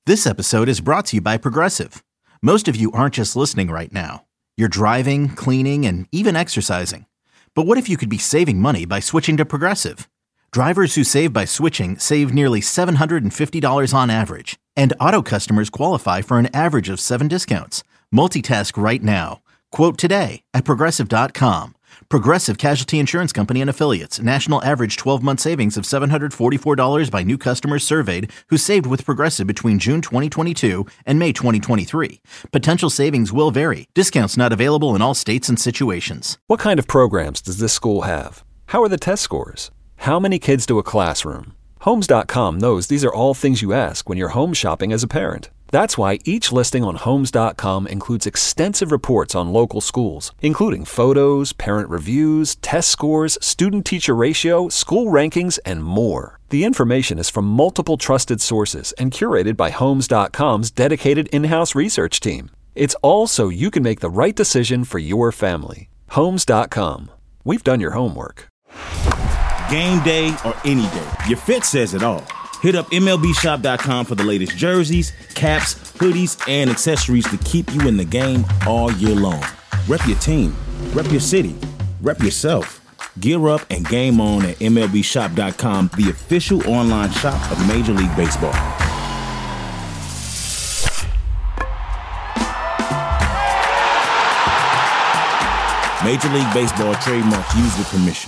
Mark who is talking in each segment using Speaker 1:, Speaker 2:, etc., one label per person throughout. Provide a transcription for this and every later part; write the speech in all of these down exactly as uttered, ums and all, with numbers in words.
Speaker 1: This episode is brought to you by Progressive. Most of you aren't just listening right now. You're driving, cleaning, and even exercising. But what if you could be saving money by switching to Progressive? Drivers who save by switching save nearly seven hundred fifty dollars on average. And auto customers qualify for an average of seven discounts. Multitask right now. Quote today at Progressive dot com. Progressive Casualty Insurance Company and Affiliates. National average twelve-month savings of seven hundred forty-four dollars by new customers surveyed who saved with Progressive between June twenty twenty-two and May twenty twenty-three. Potential savings will vary. Discounts not available in all states and situations.
Speaker 2: What kind of programs does this school have? How are the test scores? How many kids do a classroom? Homes dot com knows these are all things you ask when you're home shopping as a parent. That's why each listing on Homes dot com includes extensive reports on local schools, including photos, parent reviews, test scores, student-teacher ratio, school rankings, and more. The information is from multiple trusted sources and curated by Homes dot com's dedicated in-house research team. It's all so you can make the right decision for your family. Homes dot com. We've done your homework.
Speaker 3: Game day or any day, your fit says it all. Hit up M L B shop dot com for the latest jerseys, caps, hoodies, and accessories to keep you in the game all year long. Rep your team, rep your city, rep yourself. Gear up and game on at M L B shop dot com, the official online shop of Major League Baseball. Major League Baseball trademark used with permission.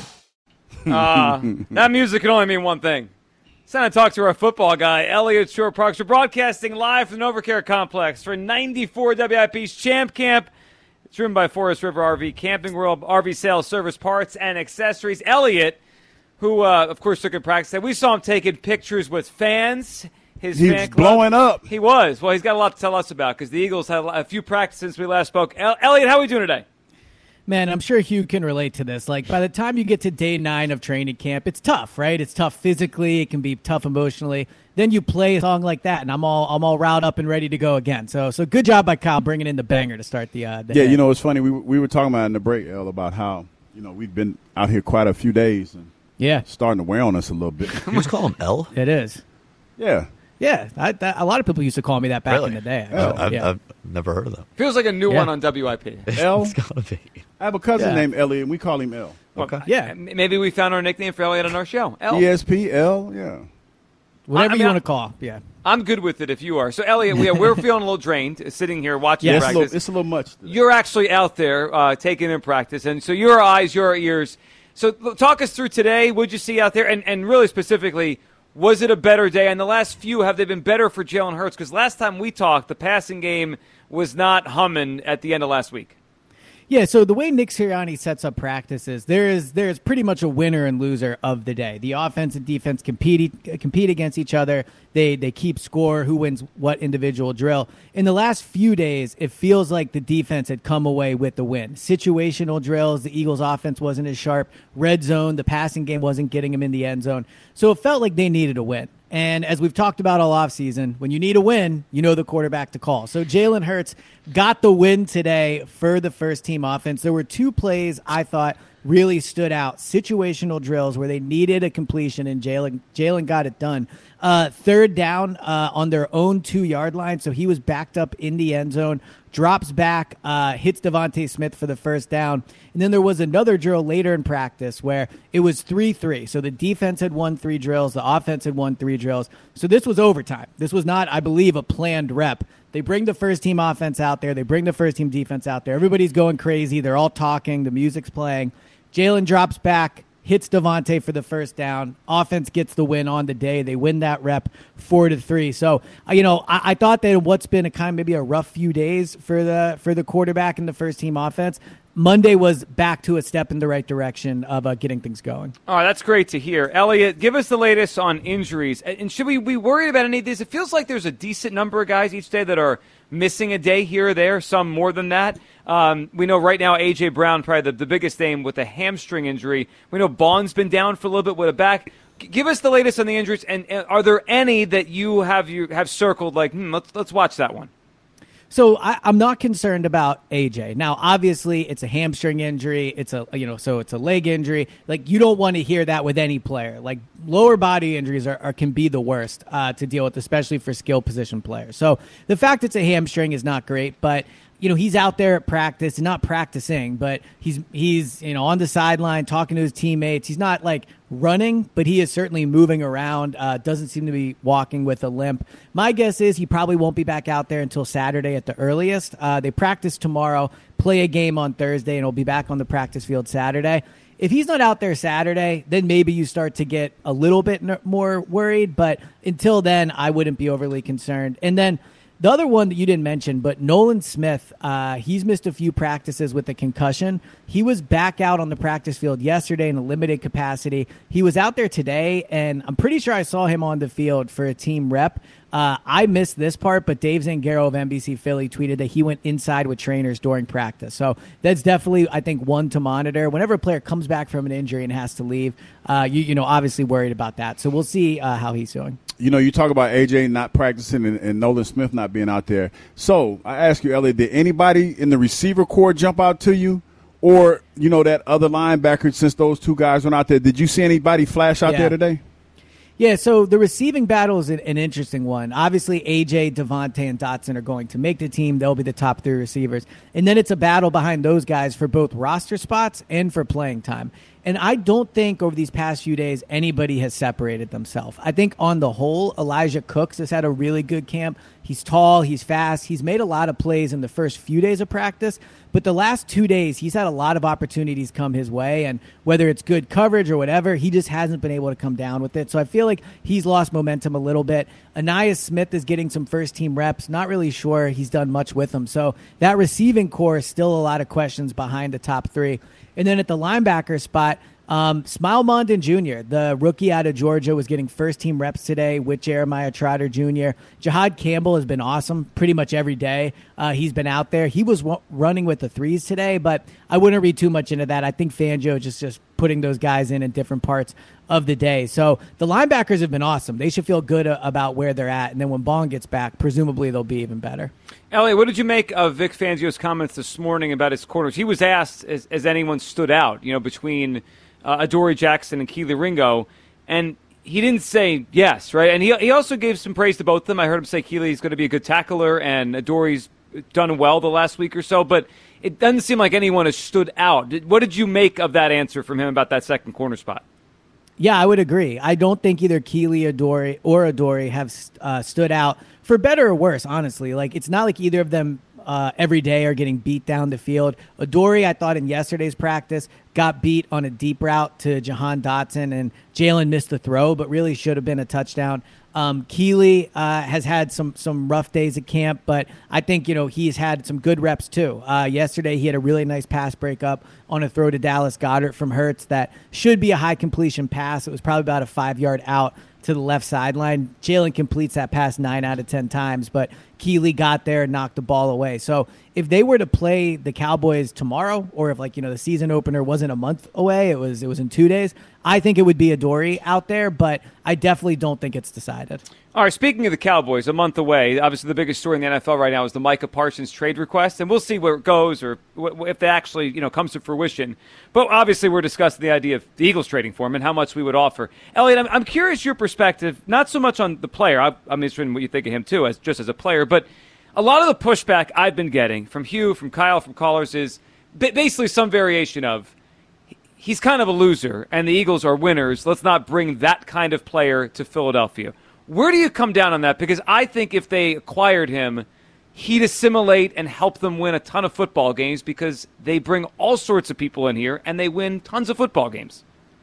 Speaker 4: Uh, that music can only mean one thing. It's time to talk to our football guy, Elliot Shorr-Parks. We're broadcasting live from the NovaCare Complex for ninety-four W I P's Champ Camp. It's driven by Forest River R V Camping World, R V sales, service, parts, and accessories. Elliot, who, uh, of course, took a practice day. We saw him taking pictures with fans. His
Speaker 5: He's
Speaker 4: fan club.
Speaker 5: blowing up.
Speaker 4: He was. Well, he's got a lot to tell us about because the Eagles had a few practices since we last spoke. El- Elliot, how are we doing today?
Speaker 6: Man, I'm sure Hugh can relate to this. Like, by the time you get to day nine of training camp, it's tough, right? It's tough physically. It can be tough emotionally. Then you play a song like that, and I'm all I'm all riled up and ready to go again. So, so good job by Kyle bringing in the banger to start the. Uh, the
Speaker 5: yeah,
Speaker 6: head.
Speaker 5: you know, it's funny. We we were talking about in the break, El, about how you know we've been out here quite a few days and
Speaker 6: yeah,
Speaker 5: starting to wear on us a little bit.
Speaker 1: You just call him L?
Speaker 6: It is.
Speaker 5: Yeah.
Speaker 6: Yeah, I, that, a lot of people used to call me that back
Speaker 1: Really?
Speaker 6: in the day.
Speaker 5: Yeah.
Speaker 1: I've,
Speaker 6: yeah.
Speaker 1: I've never heard of that.
Speaker 4: Feels like a new
Speaker 6: Yeah.
Speaker 4: one on W I P.
Speaker 5: L?
Speaker 1: It's gotta be.
Speaker 5: I have a cousin
Speaker 6: Yeah.
Speaker 5: named Elliot, and we call him L.
Speaker 1: Okay.
Speaker 6: Yeah.
Speaker 4: Maybe we found our nickname for Elliot on our show. L.
Speaker 5: E S P L, yeah.
Speaker 6: Whatever
Speaker 4: I mean,
Speaker 6: you
Speaker 4: I-
Speaker 6: want to call. Yeah.
Speaker 4: I'm good with it if you are. So, Elliot, we are, we're feeling a little drained uh, sitting here watching
Speaker 6: Yeah,
Speaker 5: It's, a
Speaker 4: practice.
Speaker 5: little, it's a little much. today.
Speaker 4: You're actually out there uh, taking in practice, and so your eyes, your ears. So l- talk us through today. What'd you see out there? And, and really specifically, was it a better day? And the last few, have they been better for Jalen Hurts? Because last time we talked, the passing game was not humming at the end of last week.
Speaker 6: Yeah, so the way Nick Sirianni sets up practices, there is there is pretty much a winner and loser of the day. The offense and defense compete compete against each other. They they keep score, who wins what individual drill. In the last few days, it feels like the defense had come away with the win. Situational drills, the Eagles' offense wasn't as sharp. Red zone, the passing game wasn't getting them in the end zone. So it felt like they needed a win. And as we've talked about all offseason, when you need a win, you know the quarterback to call. So Jalen Hurts got the win today for the first-team offense. There were two plays I thought really stood out, situational drills where they needed a completion, and Jalen Jalen got it done. Uh, third down uh, on their own two-yard line, so he was backed up in the end zone, drops back, uh, hits Devontae Smith for the first down. And then there was another drill later in practice where it was three three. So the defense had won three drills, the offense had won three drills. So this was overtime. This was not, I believe, a planned rep. They bring the first-team offense out there. They bring the first-team defense out there. Everybody's going crazy. They're all talking. The music's playing. Jalen drops back, hits Devontae for the first down. Offense gets the win on the day. They win that rep four to three. So, uh, you know, I, I thought that what's been a kind of maybe a rough few days for the for the quarterback and the first team offense, Monday was back to a step in the right direction of uh, getting things going.
Speaker 4: All right, that's great to hear. Elliot, give us the latest on injuries. And should we be worried about any of these? It feels like there's a decent number of guys each day that are missing a day here or there, some more than that. Um, we know right now A J. Brown, probably the, the biggest name with a hamstring injury. We know Bond's been down for a little bit with a back. G- give us the latest on the injuries, and, and are there any that you have you have circled like, hmm, let's let's watch that one?
Speaker 6: So I, I'm not concerned about A J. Now, obviously, it's a hamstring injury. It's a you know, so it's a leg injury. Like, you don't want to hear that with any player. Like, lower body injuries are, are can be the worst uh, to deal with, especially for skill position players. So the fact it's a hamstring is not great, but you know, he's out there at practice, not practicing, but he's he's you know on the sideline talking to his teammates. He's not like running, but he is certainly moving around. Uh, doesn't seem to be walking with a limp. My guess is he probably won't be back out there until Saturday at the earliest. Uh, they practice tomorrow, play a game on Thursday, and he'll be back on the practice field Saturday. If he's not out there Saturday, then maybe you start to get a little bit n- more worried. But until then, I wouldn't be overly concerned. And then the other one that you didn't mention, but Nolan Smith, uh, he's missed a few practices with a concussion. He was back out on the practice field yesterday in a limited capacity. He was out there today, and I'm pretty sure I saw him on the field for a team rep. Uh, I missed this part, but Dave Zangaro of N B C Philly tweeted that he went inside with trainers during practice. So that's definitely, I think, one to monitor. Whenever a player comes back from an injury and has to leave, uh, you, you know, obviously worried about that. So we'll see uh, how he's doing.
Speaker 5: You know, you talk about A J not practicing and, and Nolan Smith not being out there. So I ask you, Elliot, did anybody in the receiver corps jump out to you? Or, you know, that other linebacker, since those two guys went out there, did you see anybody flash out
Speaker 6: yeah.
Speaker 5: there today?
Speaker 6: Yeah, so the receiving battle is an, an interesting one. Obviously, A J, Devontae, and Dotson are going to make the team. They'll be the top three receivers. And then it's a battle behind those guys for both roster spots and for playing time. And I don't think over these past few days anybody has separated themselves. I think on the whole, Elijah Cooks has had a really good camp. He's tall, he's fast, he's made a lot of plays in the first few days of practice. But the last two days, he's had a lot of opportunities come his way. And whether it's good coverage or whatever, he just hasn't been able to come down with it. So I feel like he's lost momentum a little bit. Ainias Smith is getting some first-team reps. Not really sure he's done much with them. So that receiving core is still a lot of questions behind the top three. And then at the linebacker spot, um, Smile Mondon Junior, the rookie out of Georgia, was getting first-team reps today with Jeremiah Trotter Junior Jihad Campbell has been awesome pretty much every day. Uh, he's been out there. He was w- running with the threes today, but I wouldn't read too much into that. I think Fangio just just putting those guys in in different parts of the day. So the linebackers have been awesome. They should feel good a- about where they're at. And then when Bond gets back, presumably they'll be even better.
Speaker 4: Elliot, what did you make of Vic Fangio's comments this morning about his corners? He was asked, as, as anyone stood out, you know, between uh, Adoree Jackson and Kelee Ringo, and he didn't say yes, right? And he he also gave some praise to both of them. I heard him say Keely's going to be a good tackler, and Adoree's done well the last week or so, but it doesn't seem like anyone has stood out. What did you make of that answer from him about that second corner spot?
Speaker 6: Yeah, I would agree. I don't think either Kelee Adoree or Adoree have uh, stood out for better or worse, honestly. Like, it's not like either of them uh, every day are getting beat down the field. Adoree, I thought in yesterday's practice, got beat on a deep route to Jahan Dotson, and Jalen missed the throw, but really should have been a touchdown. Um, Kelee uh, has had some some rough days at camp, but I think, you know, he's had some good reps too. Uh, yesterday, he had a really nice pass breakup on a throw to Dallas Goedert from Hurts that should be a high completion pass. It was probably about a five-yard out to the left sideline. Jalen completes that pass nine out of ten times, but Kelee got there and knocked the ball away. So if they were to play the Cowboys tomorrow, or if, like, you know, the season opener wasn't a month away, it was it was in two days, I think it would be Adoree out there, but I definitely don't think it's decided.
Speaker 4: All right, speaking of the Cowboys, a month away, obviously the biggest story in the N F L right now is the Micah Parsons trade request, and we'll see where it goes or if that actually, you know, comes to fruition. But obviously we're discussing the idea of the Eagles trading for him and how much we would offer. Elliot, I'm, I'm curious your perspective, not so much on the player. I, I'm interested in what you think of him too, as just as a player, but a lot of the pushback I've been getting from Hugh, from Kyle, from callers is basically some variation of, he's kind of a loser, and the Eagles are winners. Let's not bring that kind of player to Philadelphia. Where do you come down on that? Because I think if they acquired him, he'd assimilate and help them win a ton of football games because they bring all sorts of people in here, and they win tons of football games.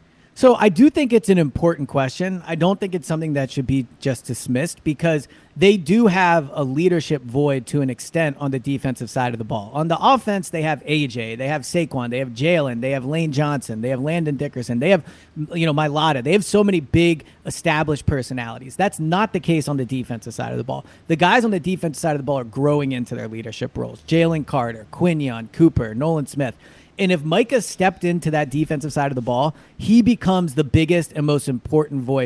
Speaker 6: So I do think it's an important question. I don't think it's something that should be just dismissed because they do have a leadership void to an extent on the defensive side of the ball. On the offense, they have A J, they have Saquon, they have Jalen, they have Lane Johnson, they have Landon Dickerson, they have, you know, Mailata. They have so many big established personalities. That's not the case on the defensive side of the ball. The guys on the defensive side of the ball are growing into their leadership roles. Jalen Carter, Quinion, Cooper, Nolan Smith. And if Micah stepped into that defensive side of the ball, he becomes the biggest and most important voice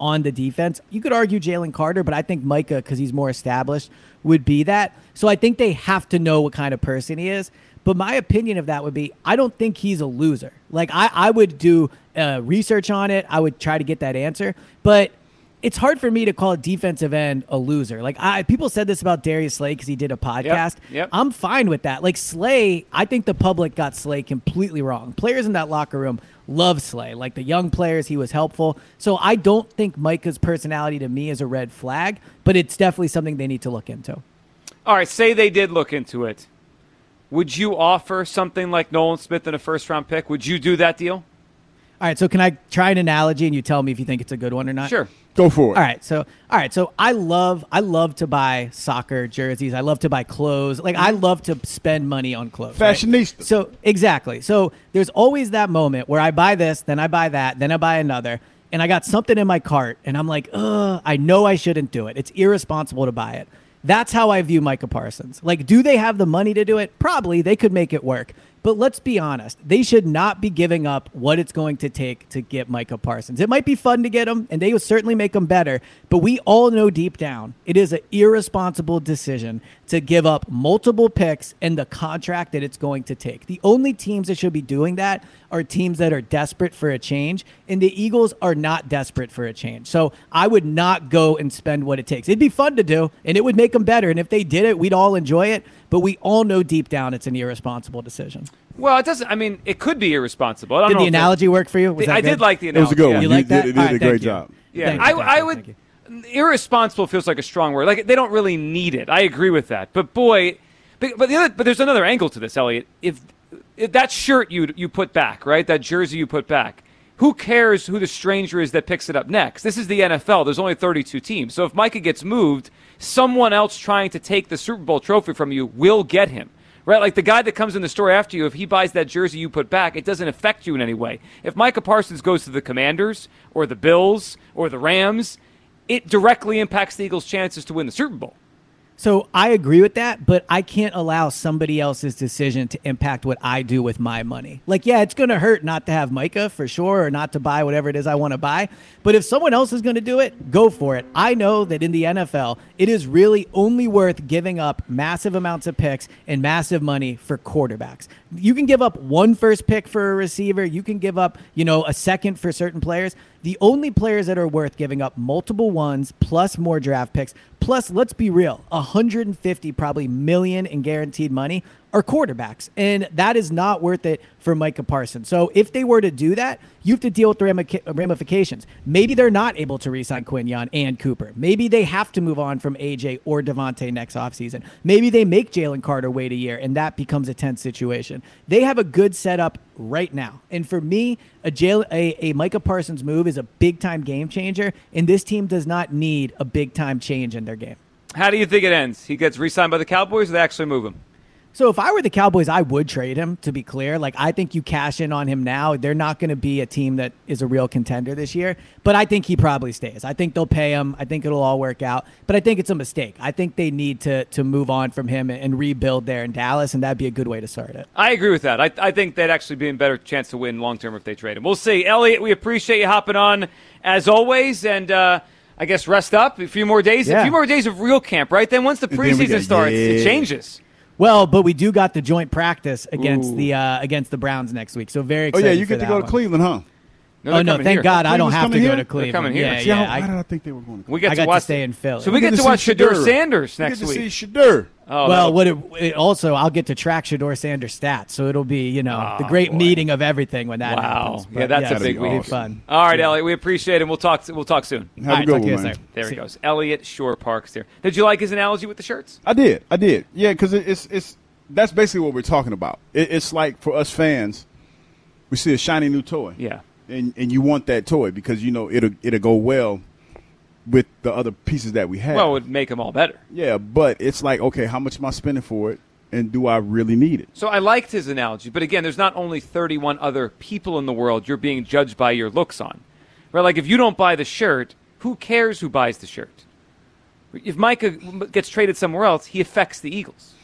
Speaker 6: on the defense. You could argue Jalen Carter, but I think Micah, because he's more established, would be that. So I think they have to know what kind of person he is. But my opinion of that would be, I don't think he's a loser. Like, I, I would do uh, research on it. I would try to get that answer. But it's hard for me to call a defensive end a loser. Like, I people said this about Darius Slay because he did a podcast.
Speaker 4: Yep, yep.
Speaker 6: I'm fine with that. Like, Slay, I think the public got Slay completely wrong. Players in that locker room love Slay. Like, the young players, he was helpful. So I don't think Micah's personality to me is a red flag, but it's definitely something they need to look into.
Speaker 4: All right, say they did look into it. Would you offer something like Nolan Smith in a first-round pick? Would you do that deal?
Speaker 6: All right, so can I try an analogy and you tell me if you think it's a good one or not?
Speaker 4: Sure.
Speaker 5: Go for it.
Speaker 6: All right, so all right, so I love I love to buy soccer jerseys. I love to buy clothes. Like, I love to spend money on clothes.
Speaker 5: Fashionista.
Speaker 6: Right? So exactly. So there's always that moment where I buy this, then I buy that, then I buy another, and I got something in my cart, and I'm like, ugh, I know I shouldn't do it. It's irresponsible to buy it. That's how I view Micah Parsons. Like, do they have the money to do it? Probably. They could make it work. But let's be honest. They should not be giving up what it's going to take to get Micah Parsons. It might be fun to get him, and they will certainly make him better. But we all know deep down it is an irresponsible decision to give up multiple picks and the contract that it's going to take. The only teams that should be doing that are teams that are desperate for a change, and the Eagles are not desperate for a change. So I would not go and spend what it takes. It'd be fun to do, and it would make them better. And if they did it, we'd all enjoy it. But we all know deep down it's an irresponsible decision.
Speaker 4: Well, it doesn't. I mean, it could be irresponsible. I don't
Speaker 6: Did
Speaker 4: know
Speaker 6: the
Speaker 4: if
Speaker 6: analogy work for you? Was
Speaker 4: the,
Speaker 6: that
Speaker 4: I
Speaker 6: good?
Speaker 4: did like the
Speaker 5: It was
Speaker 4: analogy.
Speaker 5: a good
Speaker 4: yeah.
Speaker 5: one.
Speaker 6: You
Speaker 5: You
Speaker 6: like that?
Speaker 5: did, it did
Speaker 6: All
Speaker 5: a
Speaker 6: right,
Speaker 5: great
Speaker 6: thank you.
Speaker 5: job.
Speaker 4: Yeah,
Speaker 6: Thank
Speaker 4: I,
Speaker 6: you, thank
Speaker 4: I
Speaker 6: you,
Speaker 4: would.
Speaker 6: thank you.
Speaker 4: Irresponsible feels like a strong word. Like, they don't really need it. I agree with that. But boy, but, but the other, but there's another angle to this, Elliot. If, if that shirt you you put back, right, that jersey you put back, who cares who the stranger is that picks it up next? This is the N F L. There's only thirty-two teams. So if Micah gets moved, someone else trying to take the Super Bowl trophy from you will get him. Right, like the guy that comes in the store after you, if he buys that jersey you put back, it doesn't affect you in any way. If Micah Parsons goes to the Commanders or the Bills or the Rams, it directly impacts the Eagles' chances to win the Super Bowl.
Speaker 6: So I agree with that, but I can't allow somebody else's decision to impact what I do with my money. Like, yeah, it's going to hurt not to have Micah for sure, or not to buy whatever it is I want to buy. But if someone else is going to do it, go for it. I know that in the N F L, it is really only worth giving up massive amounts of picks and massive money for quarterbacks. You can give up one first pick for a receiver. You can give up, you know, a second for certain players. The only players that are worth giving up multiple ones plus more draft picks, plus, let's be real, one hundred fifty probably million in guaranteed money are quarterbacks. And that is not worth it for Micah Parsons. So if they were to do that, you have to deal with the ramifications. Maybe they're not able to re-sign Quinyon and Cooper. Maybe they have to move on from A J or Devontae next offseason. Maybe they make Jalen Carter wait a year, and that becomes a tense situation. They have a good setup right now. And for me, a, Jalen, a, a Micah Parsons move is a big-time game changer, and this team does not need a big-time change in their game.
Speaker 4: How do you think it ends? He gets re-signed by the Cowboys, or they actually move him?
Speaker 6: So if I were the Cowboys, I would trade him, to be clear. Like, I think you cash in on him now. They're not going to be a team that is a real contender this year. But I think he probably stays. I think they'll pay him. I think it'll all work out. But I think it's a mistake. I think they need to to move on from him and, and rebuild there in Dallas, and that'd be a good way to start it.
Speaker 4: I agree with that. I, I think they'd actually be in a better chance to win long-term if they trade him. We'll see. Elliot, we appreciate you hopping on, as always, and uh, I guess rest up. A few more days.
Speaker 6: Yeah.
Speaker 4: A few more days of real camp, right? Then once the
Speaker 5: then we
Speaker 4: preseason
Speaker 5: got-
Speaker 4: starts,
Speaker 5: yeah.
Speaker 4: it changes.
Speaker 6: Well, but we do got the joint practice against
Speaker 4: Ooh.
Speaker 6: the uh, against the Browns next week, so very
Speaker 5: Oh,
Speaker 6: excited
Speaker 5: yeah, you
Speaker 6: for
Speaker 5: get to
Speaker 6: that
Speaker 5: go to
Speaker 6: one.
Speaker 5: Cleveland, huh?
Speaker 4: No,
Speaker 6: Oh,
Speaker 4: they're
Speaker 6: no,
Speaker 4: coming
Speaker 6: thank
Speaker 4: here.
Speaker 6: God I don't
Speaker 5: Cleveland's
Speaker 6: have to
Speaker 5: coming
Speaker 6: go
Speaker 5: here?
Speaker 6: to
Speaker 5: They're
Speaker 6: Cleveland.
Speaker 4: coming here.
Speaker 6: Yeah,
Speaker 5: See,
Speaker 6: yeah.
Speaker 5: I,
Speaker 6: I,
Speaker 5: why did I think they were going to
Speaker 4: We get
Speaker 6: I
Speaker 4: to
Speaker 6: got to
Speaker 4: watch
Speaker 6: stay in Philly.
Speaker 4: So we get,
Speaker 5: get
Speaker 4: to
Speaker 5: to
Speaker 4: watch
Speaker 5: see
Speaker 4: Shador
Speaker 5: Shador.
Speaker 4: Sanders
Speaker 5: You
Speaker 4: next
Speaker 5: get to
Speaker 4: week.
Speaker 5: see Shador.
Speaker 4: Oh,
Speaker 6: well,
Speaker 4: that'll-
Speaker 6: what it, it also, I'll get to track Shador Sanders' stats, so it'll be, you know, the great
Speaker 4: boy.
Speaker 6: meeting of everything when that
Speaker 4: Wow.
Speaker 6: happens.
Speaker 4: Yeah,
Speaker 6: But
Speaker 4: that's a
Speaker 6: yes,
Speaker 4: big
Speaker 6: it'll be
Speaker 4: week.
Speaker 6: fun.
Speaker 4: All right, Elliot, we appreciate it. We'll talk. We'll talk soon.
Speaker 5: Have
Speaker 6: All
Speaker 5: a
Speaker 6: right,
Speaker 5: good
Speaker 6: talk to you,
Speaker 5: one, man.
Speaker 6: sir.
Speaker 4: There
Speaker 6: See
Speaker 4: he
Speaker 6: you.
Speaker 4: goes. Elliot Shore Parks there. Did you like his analogy with the shirts?
Speaker 5: I did. I did. Yeah, because it, it's it's that's basically what we're talking about. It, it's like for us fans, we see a shiny new toy.
Speaker 4: Yeah.
Speaker 5: And and you want that toy because you know it'll it'll go well with the other pieces that we have.
Speaker 4: Well, it would make them all better.
Speaker 5: yeah, but it's like, okay, how much am I spending for it, and do I really need it?
Speaker 4: So I liked his analogy, but again, there's not only thirty-one other people in the world you're being judged by your looks on. Right? Like if you don't buy the shirt, who cares who buys the shirt? If Micah gets traded somewhere else, he affects the Eagles.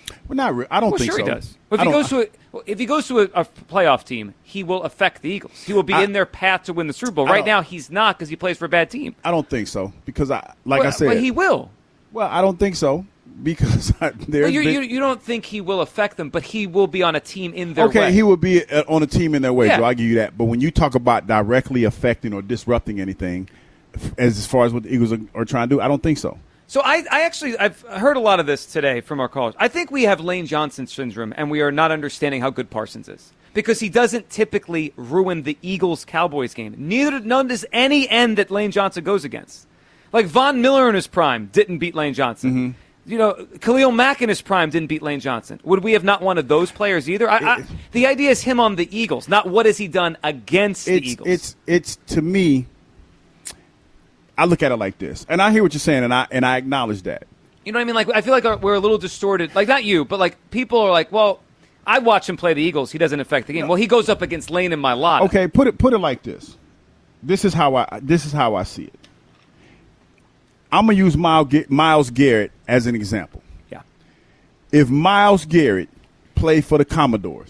Speaker 5: Well, not re- I don't
Speaker 4: well,
Speaker 5: think
Speaker 4: sure
Speaker 5: so.
Speaker 4: he does. Well, if he goes to a, well, if he goes to a, a playoff team, he will affect the Eagles. He will be
Speaker 5: I,
Speaker 4: in their path to win the Super Bowl. Right now, he's not because he plays for a bad team.
Speaker 5: I don't think so because I, like
Speaker 4: well,
Speaker 5: I said,
Speaker 4: but he will.
Speaker 5: Well, I don't think so because I, there's
Speaker 4: well, you,
Speaker 5: been,
Speaker 4: you, you don't think he will affect them, but he will be on a team in their
Speaker 5: okay,
Speaker 4: way.
Speaker 5: Okay, he will be uh, on a team in their way.
Speaker 4: Yeah.
Speaker 5: So I give you that. But when you talk about directly affecting or disrupting anything, as, as far as what the Eagles are, are trying to do, I don't think so.
Speaker 4: So I, I actually I've heard a lot of this today from our callers. I think we have Lane Johnson syndrome, and we are not understanding how good Parsons is because he doesn't typically ruin the Eagles-Cowboys game. Neither none does any end that Lane Johnson goes against. Like Von Miller in his prime didn't beat Lane Johnson. Mm-hmm. You know, Khalil Mack in his prime didn't beat Lane Johnson. Would we have not wanted those players either? I, I, the idea is him on the Eagles, not what has he done against
Speaker 5: it's,
Speaker 4: the Eagles.
Speaker 5: It's it's to me. I look at it like this, and I hear what you're saying, and I and I acknowledge that.
Speaker 4: You know what I mean? Like I feel like we're a little distorted. Like not you, but like people are like, well, I watch him play the Eagles. He doesn't affect the game. No. Well, he goes up against Lane and Mailata.
Speaker 5: Okay, put it put it like this. This is how I this is how I see it. I'm gonna use Myles Garrett as an example.
Speaker 4: Yeah.
Speaker 5: If Myles Garrett played for the Commodores,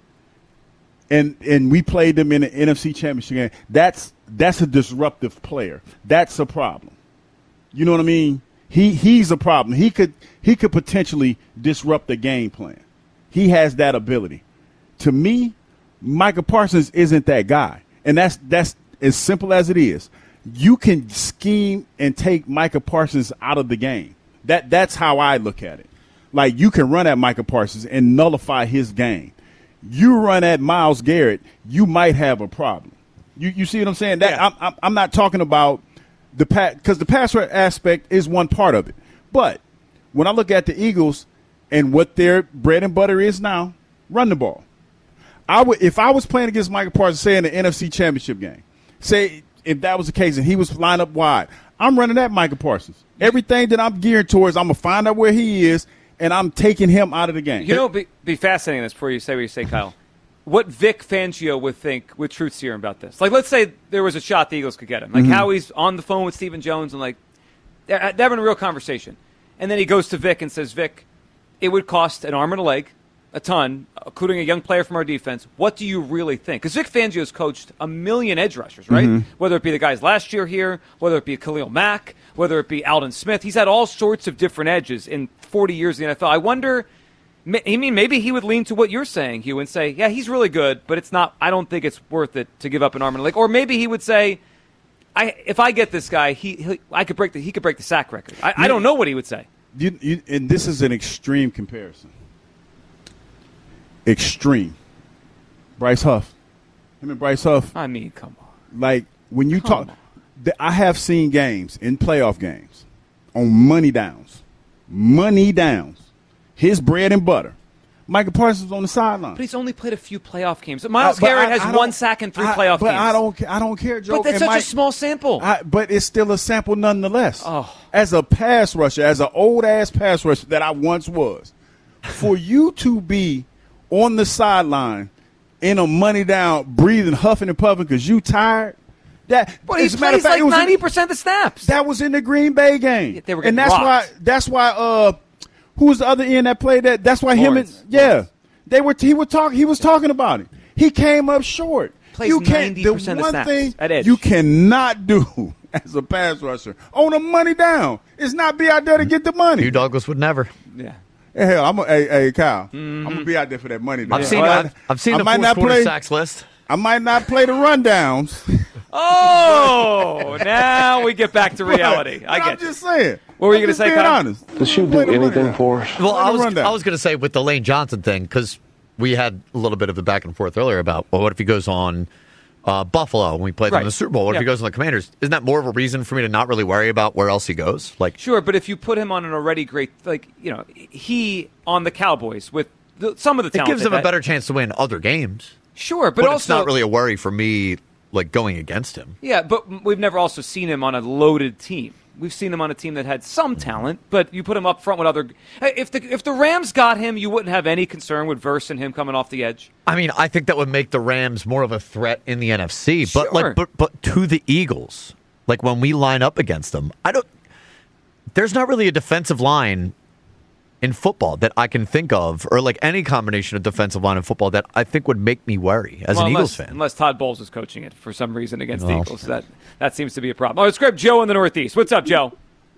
Speaker 5: and and we played them in the N F C Championship game, that's that's a disruptive player. That's a problem. You know what I mean? He he's a problem. He could he could potentially disrupt the game plan. He has that ability. To me, Micah Parsons isn't that guy, and that's that's as simple as it is. You can scheme and take Micah Parsons out of the game. That that's how I look at it. Like you can run at Micah Parsons and nullify his game. You run at Myles Garrett, you might have a problem. You you see what I'm saying? That
Speaker 4: yeah.
Speaker 5: I'm I'm not talking about the pass because the pass rush aspect is one part of it. But when I look at the Eagles and what their bread and butter is now, run the ball. I would if I was playing against Micah Parsons, say in the N F C Championship game, say if that was the case and he was lined up wide, I'm running at Micah Parsons. Everything that I'm geared towards, I'm gonna find out where he is, and I'm taking him out of the game.
Speaker 4: You know, be, be fascinating this before you say what you say, Kyle. What Vic Fangio would think with truth serum about this. Like, let's say there was a shot the Eagles could get him. Like, mm-hmm. Howie's on the phone with Stephen Jones and, like, they're, they're having a real conversation. And then he goes to Vic and says, Vic, it would cost an arm and a leg, a ton, including a young player from our defense. What do you really think? Because Vic Fangio's coached a million edge rushers, right? Mm-hmm. Whether it be the guys last year here, whether it be Khalil Mack, whether it be Aldon Smith. He's had all sorts of different edges in forty years in the N F L. I wonder... I mean, maybe he would lean to what you're saying, Hugh, and say, yeah, he's really good, but it's not. I don't think it's worth it to give up an arm and a leg. Or maybe he would say, I, if I get this guy, he, he I could break the he could break the sack record. I, I don't know what he would say.
Speaker 5: You, you, and this is an extreme comparison. Extreme. Bryce Huff. Him and Bryce Huff.
Speaker 4: I mean, come on.
Speaker 5: Like, when you
Speaker 4: come
Speaker 5: talk, the, I have seen games, in playoff games, on money downs. Money downs. His bread and butter. Micah Parsons on the sideline.
Speaker 4: But he's only played a few playoff games. Myles
Speaker 5: uh,
Speaker 4: Garrett
Speaker 5: I,
Speaker 4: has
Speaker 5: I
Speaker 4: one sack in three
Speaker 5: I,
Speaker 4: playoff
Speaker 5: but
Speaker 4: games.
Speaker 5: But I don't, I don't care, Joe.
Speaker 4: But that's
Speaker 5: and
Speaker 4: such
Speaker 5: Mike,
Speaker 4: a small sample.
Speaker 5: I, but it's still a sample nonetheless.
Speaker 4: Oh.
Speaker 5: As a pass rusher, as an old-ass pass rusher that I once was, for you to be on the sideline in a money down, breathing, huffing and puffing because you tired, that
Speaker 4: well, he
Speaker 5: as a matter
Speaker 4: plays
Speaker 5: of fact,
Speaker 4: like
Speaker 5: it was
Speaker 4: ninety
Speaker 5: in,
Speaker 4: percent of the snaps.
Speaker 5: That was in the Green Bay game.
Speaker 4: Yeah, they were
Speaker 5: and that's
Speaker 4: rocked.
Speaker 5: why that's why uh who was the other end that played that? That's why
Speaker 4: Lawrence.
Speaker 5: him and yeah.
Speaker 4: Lawrence.
Speaker 5: They were he would talk he was talking about it. He came up short.
Speaker 4: Plays
Speaker 5: you can't
Speaker 4: ninety
Speaker 5: the
Speaker 4: percent
Speaker 5: one
Speaker 4: of snaps
Speaker 5: thing
Speaker 4: at edge.
Speaker 5: you cannot do as a pass rusher on a money down is not be out there to get the money.
Speaker 7: Hugh Douglas would never.
Speaker 4: Yeah.
Speaker 5: Hey, hell, I'm a, hey, hey Kyle.
Speaker 4: Mm-hmm.
Speaker 5: I'm gonna be out there for that money.
Speaker 7: I've
Speaker 5: down.
Speaker 7: seen
Speaker 5: I,
Speaker 7: I've, I've seen
Speaker 5: I
Speaker 7: the
Speaker 5: might
Speaker 7: fourth
Speaker 5: not
Speaker 7: quarter
Speaker 5: play,
Speaker 7: sacks list.
Speaker 5: I might not play the rundowns.
Speaker 4: Oh, now we get back to reality.
Speaker 5: But,
Speaker 4: I
Speaker 5: but
Speaker 4: get
Speaker 5: I'm
Speaker 4: you.
Speaker 5: just saying.
Speaker 4: What were you
Speaker 5: I'm
Speaker 4: going to
Speaker 5: just
Speaker 4: say,
Speaker 5: being
Speaker 4: Kyle?
Speaker 5: honest.
Speaker 8: Does she do
Speaker 5: Play the
Speaker 8: anything
Speaker 5: rundown.
Speaker 8: for us?
Speaker 7: Well,
Speaker 5: Play
Speaker 7: I
Speaker 5: the
Speaker 7: was
Speaker 5: rundown.
Speaker 7: I was going to say with the Lane Johnson thing because we had a little bit of a back and forth earlier about well, what if he goes on uh, Buffalo when we played them
Speaker 4: Right.
Speaker 7: in the Super Bowl? What
Speaker 4: Yeah.
Speaker 7: if he goes on the Commanders? Isn't that more of a reason for me to not really worry about where else he goes? Like,
Speaker 4: Sure, but if you put him on an already great, like, you know, he on the Cowboys with the, some of the
Speaker 7: it
Speaker 4: talent.
Speaker 7: gives him
Speaker 4: they've
Speaker 7: a
Speaker 4: had.
Speaker 7: better chance to win other games.
Speaker 4: Sure, but,
Speaker 7: But,
Speaker 4: also
Speaker 7: it's not really a worry for me, like going against him.
Speaker 4: Yeah, but we've never also seen him on a loaded team. We've seen him on a team that had some talent, but you put him up front with other. If the if the Rams got him, you wouldn't have any concern with Verse and him coming off the edge.
Speaker 7: I mean, I think that would make the Rams more of a threat in the N F C. But
Speaker 4: Sure.
Speaker 7: like, but but to the Eagles, like when we line up against them, I don't. There's not really a defensive line in football that I can think of, or like any combination of defensive line in football that I think would make me worry as
Speaker 4: well,
Speaker 7: an
Speaker 4: unless,
Speaker 7: Eagles fan.
Speaker 4: Unless Todd Bowles is coaching it for some reason against
Speaker 7: well,
Speaker 4: the Eagles. That that seems to be a problem. Oh, let's grab Joe in the Northeast. What's up, Joe?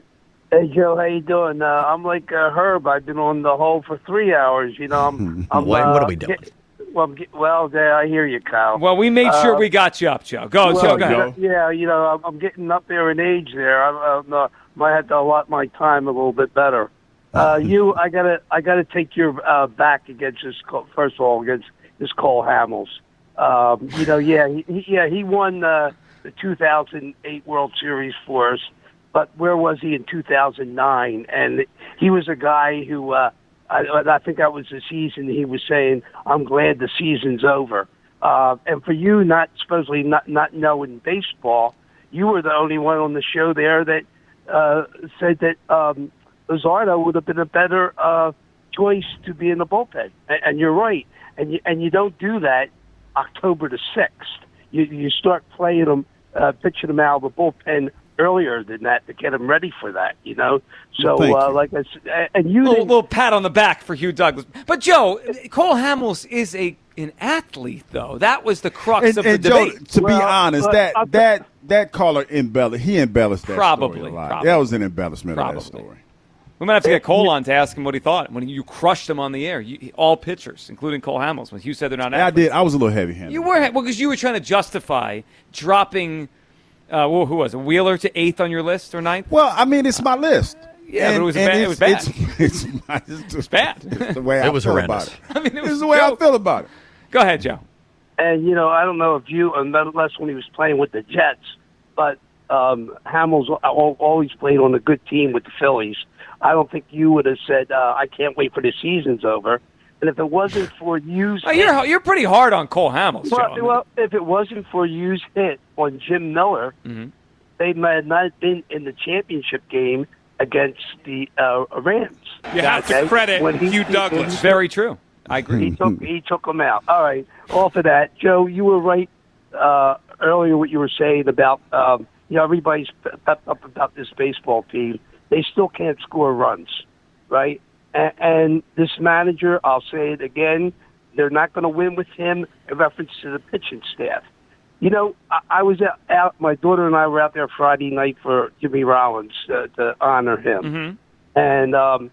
Speaker 8: Hey, Joe, how you doing? Uh, I'm like uh, Herb. I've been on the hole for three hours. You know, I'm. I'm
Speaker 7: what,
Speaker 8: uh,
Speaker 7: what are we doing?
Speaker 8: Get, well, I'm get, well, there, I hear you, Kyle.
Speaker 4: Well, we made sure
Speaker 8: uh,
Speaker 4: we got you up, Joe. Go,
Speaker 8: well,
Speaker 4: Joe, go ahead.
Speaker 8: Yeah, you know, I'm, I'm getting up there in age there. I, I uh, might have to allot my time a little bit better. Uh, you, I gotta, I gotta take your uh, back against this. First of all, against this Cole Hamels. Um, you know, yeah, he, he, yeah, he won uh, the two thousand eight World Series for us. But where was he in two thousand nine? And he was a guy who, uh, I, I think that was the season he was saying, "I'm glad the season's over." Uh, and for you, not supposedly not not knowing baseball, you were the only one on the show there that uh, said that. Um, Luzardo would have been a better uh, choice to be in the bullpen, and, and you're right. And you and you don't do that October the sixth. You you start playing them, uh, pitching them out of the bullpen earlier than that to get them ready for that. You know, so uh, like I said, and you
Speaker 4: a little,
Speaker 8: didn't-
Speaker 4: little pat on the back for Hugh Douglas. But Joe, Cole Hamels is a an athlete, though. That was the crux
Speaker 5: And,
Speaker 4: of
Speaker 5: and
Speaker 4: the
Speaker 5: Joe,
Speaker 4: debate.
Speaker 5: to
Speaker 8: Well,
Speaker 5: be honest,
Speaker 8: uh,
Speaker 5: that
Speaker 8: I'll-
Speaker 5: that that caller embellished. He embellished that
Speaker 4: Probably,
Speaker 5: story a lot.
Speaker 4: probably.
Speaker 5: That was an embellishment
Speaker 4: Probably.
Speaker 5: of that story.
Speaker 4: We might have to get Cole on to ask him what he thought when you crushed him on the air. You, all pitchers, including Cole Hamels, when Hugh said they're not
Speaker 5: Yeah, I
Speaker 4: athletes.
Speaker 5: did. I was a little heavy-handed.
Speaker 4: You were well because you were trying to justify dropping. Uh, well, who was it? Wheeler to eighth on your list or ninth?
Speaker 5: Well, I mean, it's my list.
Speaker 4: Yeah, but it was a
Speaker 5: and
Speaker 4: bad- it was bad.
Speaker 5: It's, it's, my, it's, just,
Speaker 4: bad.
Speaker 5: It's the way
Speaker 7: It
Speaker 5: I
Speaker 7: was
Speaker 5: feel
Speaker 7: horrendous.
Speaker 5: about it.
Speaker 4: I mean, it was
Speaker 5: It's the way
Speaker 4: Joe.
Speaker 5: I feel about it.
Speaker 4: Go ahead, Joe.
Speaker 8: And, you know, I don't know if you, unless when he was playing with the Jets, but um, Hamels al- always played on a good team with the Phillies. I don't think you would have said, uh, I can't wait for the season's over. And if it wasn't for Hughes'
Speaker 4: Oh, you're you're pretty hard on Cole Hamels, Joe. I
Speaker 8: well,
Speaker 4: mean,
Speaker 8: well, if it wasn't for Hughes' hit on Jim Miller,
Speaker 4: Mhm.
Speaker 8: they might have not been in the championship game against the uh, Rams.
Speaker 9: You have to
Speaker 8: Okay?
Speaker 9: credit
Speaker 8: When he-
Speaker 9: Hugh
Speaker 8: he-
Speaker 9: Douglas.
Speaker 8: he-
Speaker 4: very true. I agree.
Speaker 8: He took he took them out. All right. Off of that, Joe, you were right uh, earlier. What you were saying about um, you know everybody's pepped up about this baseball team. They still can't score runs, right? And, and this manager, I'll say it again, they're not going to win with him. In reference to the pitching staff, you know, I, I was out, out. My daughter and I were out there Friday night for Jimmy Rollins uh, to honor him,
Speaker 4: Mm-hmm.
Speaker 8: and. Um,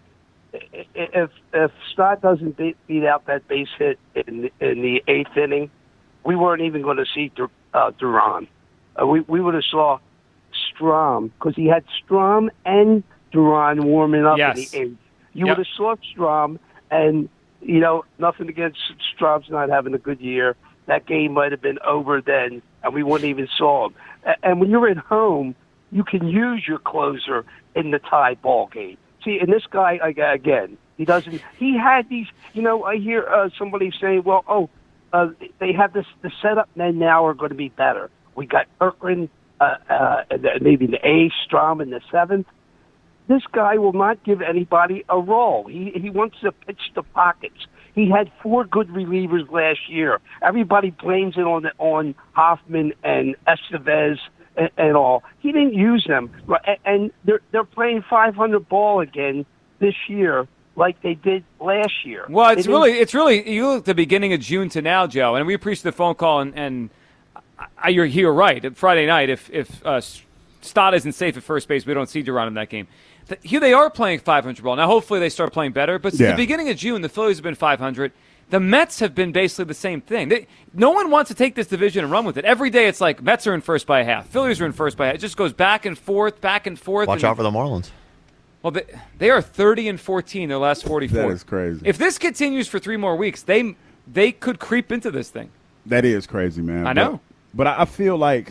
Speaker 8: If if Stott doesn't beat, beat out that base hit in in the eighth inning, we weren't even going to see Dur- uh, Duran. Uh, we we would have saw Strom because he had Strom and Duran warming up
Speaker 4: Yes.
Speaker 8: in the eighth. You
Speaker 4: Yep.
Speaker 8: would have saw Strom, and you know nothing against Strom's not having a good year. That game might have been over then, and we wouldn't even saw him. A- And when you're at home, you can use your closer in the tie ball game. See, and this guy, again, he doesn't, he had these, you know, I hear uh, somebody saying, well, oh, uh, they have this, the setup men now are going to be better. We got Kirkland, uh, uh, maybe the eighth, Strom in the seventh. This guy will not give anybody a role. He he wants to pitch the pockets. He had four good relievers last year. Everybody blames it on the, on Hoffman and Estevez and, and all. He didn't use them, and they're they're playing five hundred ball again this year, like they did last year.
Speaker 4: Well, it's
Speaker 8: They didn't-
Speaker 4: really, it's really. You look at the beginning of June to now, Joe, and we appreciate the phone call. And, and I, you're you're right. Friday night, if if uh, Stott isn't safe at first base, we don't see Duran in that game. The, here they are playing five hundred ball now. Hopefully, they start playing better. But since
Speaker 5: Yeah.
Speaker 4: the beginning of June, the Phillies have been five hundred. The Mets have been basically the same thing. They, no one wants to take this division and run with it. Every day, it's like Mets are in first by a half, Phillies are in first by a half. It just goes back and forth, back and forth.
Speaker 7: Watch
Speaker 4: and,
Speaker 7: out for the Marlins.
Speaker 4: Well, they, they are thirty and fourteen their last forty-four.
Speaker 5: That is crazy.
Speaker 4: If this continues for three more weeks, they they could creep into this thing.
Speaker 5: That is crazy, man.
Speaker 4: I know.
Speaker 5: But, but I feel like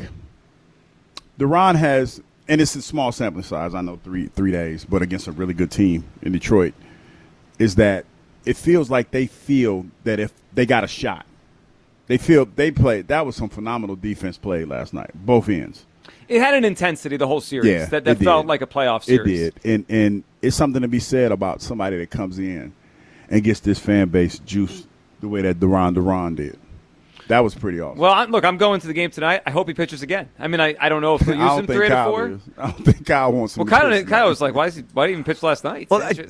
Speaker 5: Duran has, and it's a small sampling size, I know three three days, but against a really good team in Detroit, is that it feels like they feel that if they got a shot, they feel they played. That was some phenomenal defense played last night, both ends.
Speaker 4: It had an intensity the whole series
Speaker 5: Yeah,
Speaker 4: that, that
Speaker 5: it
Speaker 4: felt
Speaker 5: did.
Speaker 4: like a playoff series.
Speaker 5: It did, and and it's something to be said about somebody that comes in and gets this fan base juice the way that Duran Duran did. That was pretty awesome.
Speaker 4: Well, I, look, I'm going to the game tonight. I hope he pitches again. I mean, I, I don't know if they'll
Speaker 5: I
Speaker 4: use
Speaker 5: don't
Speaker 4: him
Speaker 5: think
Speaker 4: three out of
Speaker 5: Kyle
Speaker 4: four.
Speaker 5: is. I don't think Kyle wants him.
Speaker 4: Well,
Speaker 5: to
Speaker 4: Kyle,
Speaker 5: pitch
Speaker 4: Kyle
Speaker 5: tonight.
Speaker 4: was like, why, is he, why did he even pitch last night?
Speaker 7: Well,
Speaker 4: It's
Speaker 7: I-
Speaker 4: just-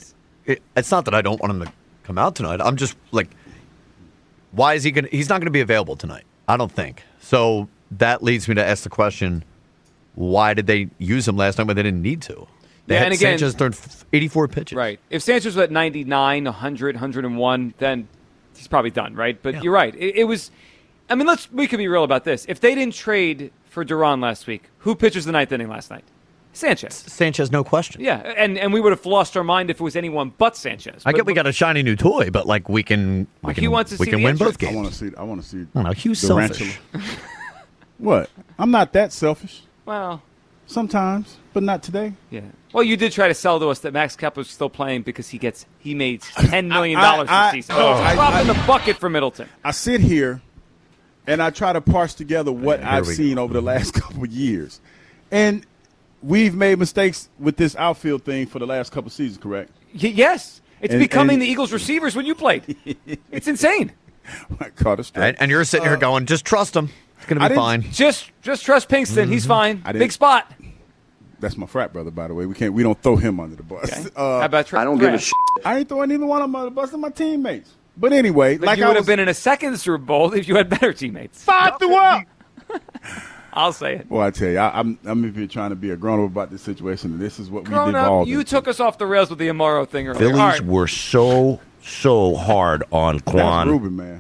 Speaker 7: it, it's not that I don't want him to come out tonight. I'm just like, why is he going to, he's not going to be available tonight. I don't think. So that leads me to ask the question, why did they use him last night when they didn't need to? They
Speaker 4: yeah,
Speaker 7: had
Speaker 4: and again,
Speaker 7: Sanchez thrown eighty-four pitches.
Speaker 4: Right. If Sanchez was at ninety-nine, one hundred, one hundred one, then he's probably done, right? But
Speaker 7: yeah.
Speaker 4: you're right. It, it was, I mean, let's we could be real about this. If they didn't trade for Duran last week, who pitches the ninth inning last night? Sanchez.
Speaker 7: Sanchez, no question.
Speaker 4: Yeah, and, and we would have lost our mind if it was anyone but Sanchez.
Speaker 7: I
Speaker 4: but,
Speaker 7: get we got a shiny new toy, but like we can, we
Speaker 4: Like,
Speaker 7: can,
Speaker 4: he wants to
Speaker 7: we
Speaker 4: see
Speaker 7: can
Speaker 4: the
Speaker 7: win both
Speaker 4: interest.
Speaker 5: I
Speaker 7: games.
Speaker 5: want to see. I want to see.
Speaker 7: I don't know. Hugh's
Speaker 5: the
Speaker 7: selfish.
Speaker 5: Ranchula. What? I'm not that selfish.
Speaker 4: Well,
Speaker 5: Sometimes, but not today.
Speaker 4: yeah. Well, you did try to sell to us that Max Kepler's still playing because he gets he made ten million dollars
Speaker 5: I- I-
Speaker 4: this season.
Speaker 5: oh,
Speaker 4: It's a
Speaker 5: I-
Speaker 4: drop
Speaker 5: I-
Speaker 4: in the bucket for Middleton.
Speaker 5: I sit here and I try to parse together what
Speaker 7: Here
Speaker 5: I've
Speaker 7: we
Speaker 5: seen over the last couple of years, and we've made mistakes with this outfield thing for the last couple of seasons. Correct?
Speaker 4: Y- yes, it's
Speaker 5: And-
Speaker 4: becoming
Speaker 5: and-
Speaker 4: the Eagles receivers when you played. It's insane.
Speaker 5: I caught a strike.
Speaker 7: And, and you're sitting here going, just trust him. It's going to
Speaker 5: I
Speaker 7: be
Speaker 5: didn't-
Speaker 7: fine.
Speaker 4: Just just trust Pinkston. He's fine.
Speaker 5: I didn't-
Speaker 4: Big spot.
Speaker 5: That's my frat brother, by the way. We can't. We don't throw him under the bus.
Speaker 4: Okay.
Speaker 5: Uh,
Speaker 4: How about Trey?
Speaker 9: I don't give a shit.
Speaker 5: I ain't throwing either one of them under the bus. They're my teammates. But anyway,
Speaker 4: But
Speaker 5: like
Speaker 4: you
Speaker 5: I
Speaker 4: would
Speaker 5: was,
Speaker 4: have been in a second Super Bowl if you had better teammates.
Speaker 5: five to one.
Speaker 4: I'll say it.
Speaker 5: Well, I tell you, I, I'm I'm even trying to be a grown up about this situation, and this is what we
Speaker 4: Grown up,
Speaker 5: devolved
Speaker 4: you
Speaker 5: into.
Speaker 4: took us off the rails with the Amaro thing earlier.
Speaker 9: Phillies
Speaker 4: All right.
Speaker 9: were so, so hard on
Speaker 5: That's
Speaker 9: Quan.
Speaker 5: Ruben, man.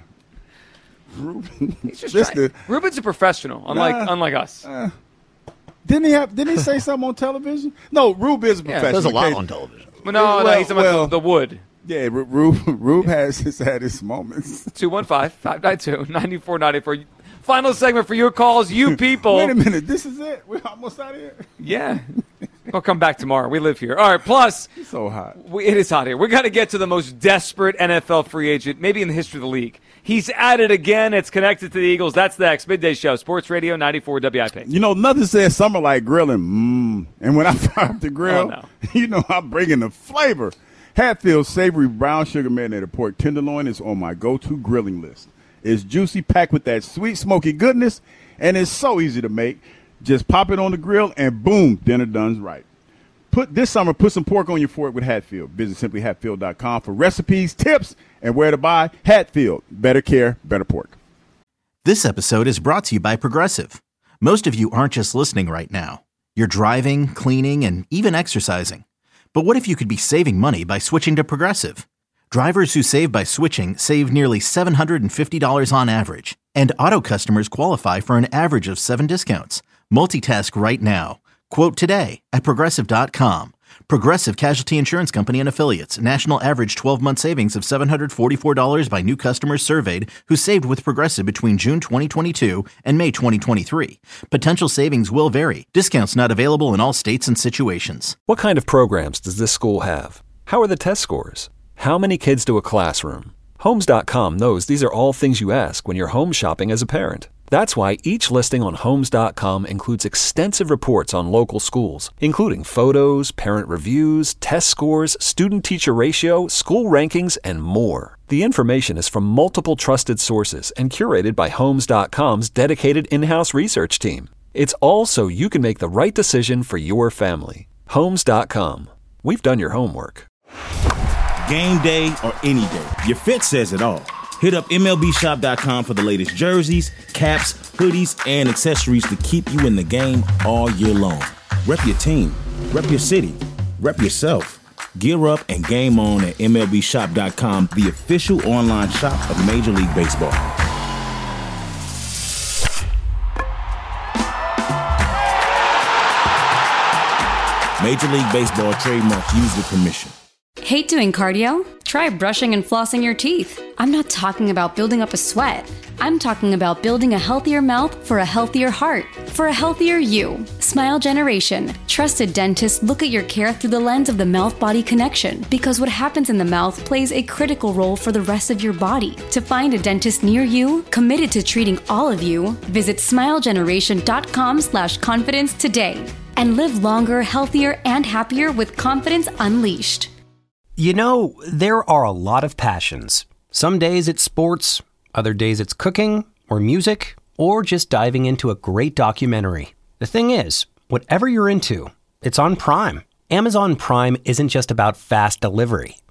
Speaker 5: Ruben.
Speaker 4: He's just
Speaker 5: Listen,
Speaker 4: trying- Ruben's a professional, unlike
Speaker 5: Nah.
Speaker 4: unlike us.
Speaker 5: didn't he have? Didn't he say something on television? No, Rube is a
Speaker 4: Yeah,
Speaker 5: professional.
Speaker 7: There's a lot
Speaker 5: Okay.
Speaker 7: on television.
Speaker 4: Well, no, no,
Speaker 5: well,
Speaker 4: he's about
Speaker 5: well-
Speaker 4: the, the wood.
Speaker 5: Yeah, Ru- Rube, Rube has his, had his moments.
Speaker 4: two one five, five nine two, nine four nine four. Final segment for your calls, you people.
Speaker 5: Wait a minute, this is it. We're almost out of here.
Speaker 4: Yeah. We'll come back tomorrow. We live here. All right, plus,
Speaker 5: It's so hot.
Speaker 4: we, it is hot here. We're going to get to the most desperate N F L free agent, maybe in the history of the league. He's at it again. It's connected to the Eagles. That's next. Midday Show, Sports Radio ninety-four W I P.
Speaker 5: You know, nothing says summer like grilling. Mmm. And when I fire up the grill,
Speaker 4: Oh, no.
Speaker 5: you know I'm bringing the flavor. Hatfield's savory brown sugar marinated pork tenderloin is on my go-to grilling list. It's juicy, packed with that sweet, smoky goodness, and it's so easy to make. Just pop it on the grill, and boom, dinner done's right. Put this summer, put some pork on your fork with Hatfield. Visit simply hatfield dot com for recipes, tips, and where to buy. Hatfield, better care, better pork.
Speaker 1: This episode is brought to you by Progressive. Most of you aren't just listening right now. You're driving, cleaning, and even exercising. But what if you could be saving money by switching to Progressive? Drivers who save by switching save nearly seven hundred fifty dollars on average. And auto customers qualify for an average of seven discounts. Multitask right now. Quote today at Progressive dot com. Progressive Casualty Insurance Company and Affiliates. National average twelve-month savings of seven hundred forty-four dollars by new customers surveyed who saved with Progressive between June twenty twenty-two and May twenty twenty-three. Potential savings will vary. Discounts not available in all states and situations.
Speaker 2: What kind of programs does this school have? How are the test scores? How many kids do a classroom? Homes dot com knows these are all things you ask when you're home shopping as a parent. That's why each listing on Homes dot com includes extensive reports on local schools, including photos, parent reviews, test scores, student-teacher ratio, school rankings, and more. The information is from multiple trusted sources and curated by Homes dot com's dedicated in-house research team. It's all so you can make the right decision for your family. Homes dot com. We've done your homework.
Speaker 3: Game day or any day, your fit says it all. Hit up M L B shop dot com for the latest jerseys, caps, hoodies, and accessories to keep you in the game all year long. Rep your team, rep your city, rep yourself. Gear up and game on at M L B shop dot com, the official online shop of Major League Baseball. Major League Baseball trademark used with permission.
Speaker 10: Hate doing cardio? Try brushing and flossing your teeth. I'm not talking about building up a sweat. I'm talking about building a healthier mouth for a healthier heart, for a healthier you. Smile Generation. Trusted dentists look at your care through the lens of the mouth-body connection, because what happens in the mouth plays a critical role for the rest of your body. To find a dentist near you, committed to treating all of you, visit smile generation dot com slash confidence today. And live longer, healthier, and happier with confidence unleashed.
Speaker 11: You know, there are a lot of passions. Some days it's sports, other days it's cooking, or music, or just diving into a great documentary. The thing is, whatever you're into, it's on Prime. Amazon Prime isn't just about fast delivery.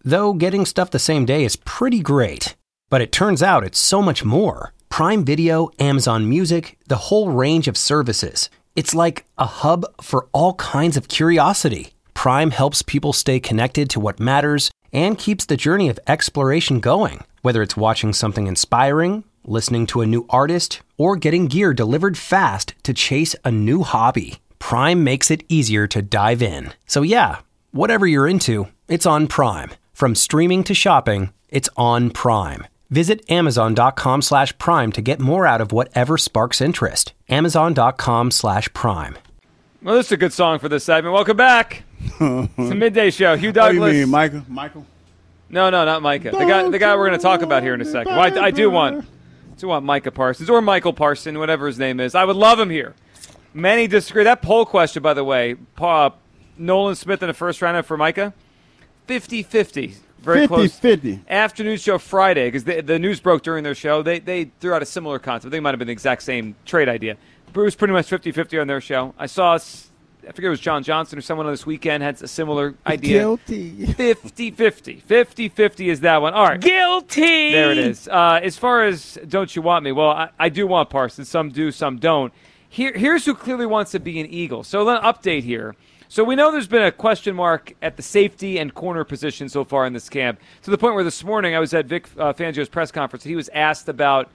Speaker 11: Though getting stuff the same day is pretty great. But it turns out it's so much more. Prime Video, Amazon Music, the whole range of services. It's like a hub for all kinds of curiosity. Prime helps people stay connected to what matters and keeps the journey of exploration going. Whether it's watching something inspiring, listening to a new artist, or getting gear delivered fast to chase a new hobby, Prime makes it easier to dive in. So yeah, whatever you're into, it's on Prime. From streaming to shopping, it's on Prime. Visit Amazon.com slash Prime to get more out of whatever sparks interest. Amazon.com slash Prime.
Speaker 4: Well, this is a good song for this segment. Welcome back. It's a midday show. Hugh Douglas.
Speaker 5: What do you mean, Michael? Michael?
Speaker 4: No, no, not Micah. The guy, the guy we're going to talk about here in a second. Well, I, I do want, I do want Micah Parsons or Michael Parson, whatever his name is. I would love him here. Many disagree. That poll question, by the way, uh, Nolan Smith in the first round for Micah, fifty-fifty. Very close.
Speaker 5: fifty-fifty.
Speaker 4: Afternoon show Friday, because the, the news broke during their show. They they threw out a similar concept. I think it might have been the exact same trade idea. Bruce pretty much fifty-fifty on their show. I saw, I forget it was John Johnson or someone on this weekend had a similar idea.
Speaker 5: Guilty.
Speaker 4: fifty-fifty. fifty-fifty is that one. All right.
Speaker 12: Guilty.
Speaker 4: There it is. Uh, as far as don't you want me, well, I, I do want Parsons. Some do, some don't. Here, here's who clearly wants to be an Eagle. So let update here. So we know there's been a question mark at the safety and corner position so far in this camp, to the point where this morning I was at Vic uh, Fangio's press conference, and he was asked about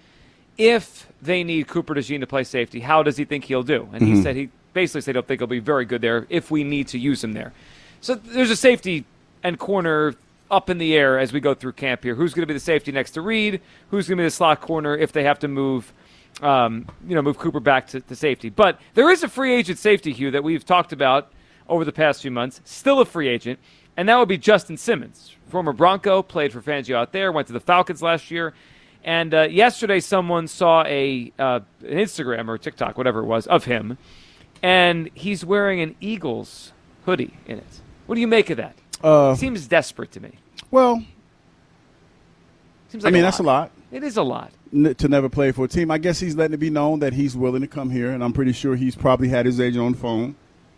Speaker 4: if they need Cooper DeJean to play safety, how does he think he'll do? And mm-hmm. he said he basically said he'll think he'll be very good there if we need to use him there. So there's a safety and corner up in the air as we go through camp here. Who's going to be the safety next to Reed? Who's going to be the slot corner if they have to move Um, you know, move Cooper back to, to safety. But there is a free agent safety, Hugh, that we've talked about over the past few months, still a free agent, and that would be Justin Simmons, former Bronco, played for Fangio out there, went to the Falcons last year. And uh, yesterday someone saw a uh, an Instagram or TikTok, whatever it was, of him, and he's wearing an Eagles hoodie in it. What do you make of that?
Speaker 5: Uh,
Speaker 4: Seems desperate to me.
Speaker 5: Well,
Speaker 4: Seems like
Speaker 5: I mean,
Speaker 4: a
Speaker 5: that's a lot.
Speaker 4: It is a lot.
Speaker 5: N- to never play for a team. I guess he's letting it be known that he's willing to come here, and I'm pretty sure he's probably had his agent on the phone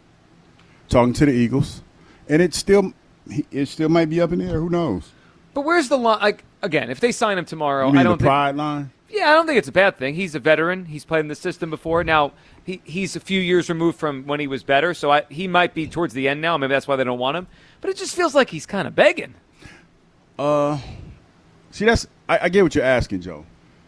Speaker 5: talking to the Eagles. And it still it still might be up in the air. Who knows?
Speaker 4: But where's the line? Like, again, if they sign him tomorrow,
Speaker 5: You mean
Speaker 4: I don't
Speaker 5: the
Speaker 4: think,
Speaker 5: pride line?
Speaker 4: Yeah, I don't think it's a bad thing. He's a veteran. He's played in the system before. Now, he, he's a few years removed from when he was better, so I, he might be towards the end now. Maybe that's why they don't want him. But it just feels like he's kind of begging.
Speaker 5: Uh, see, that's I, I get what you're asking, Joe.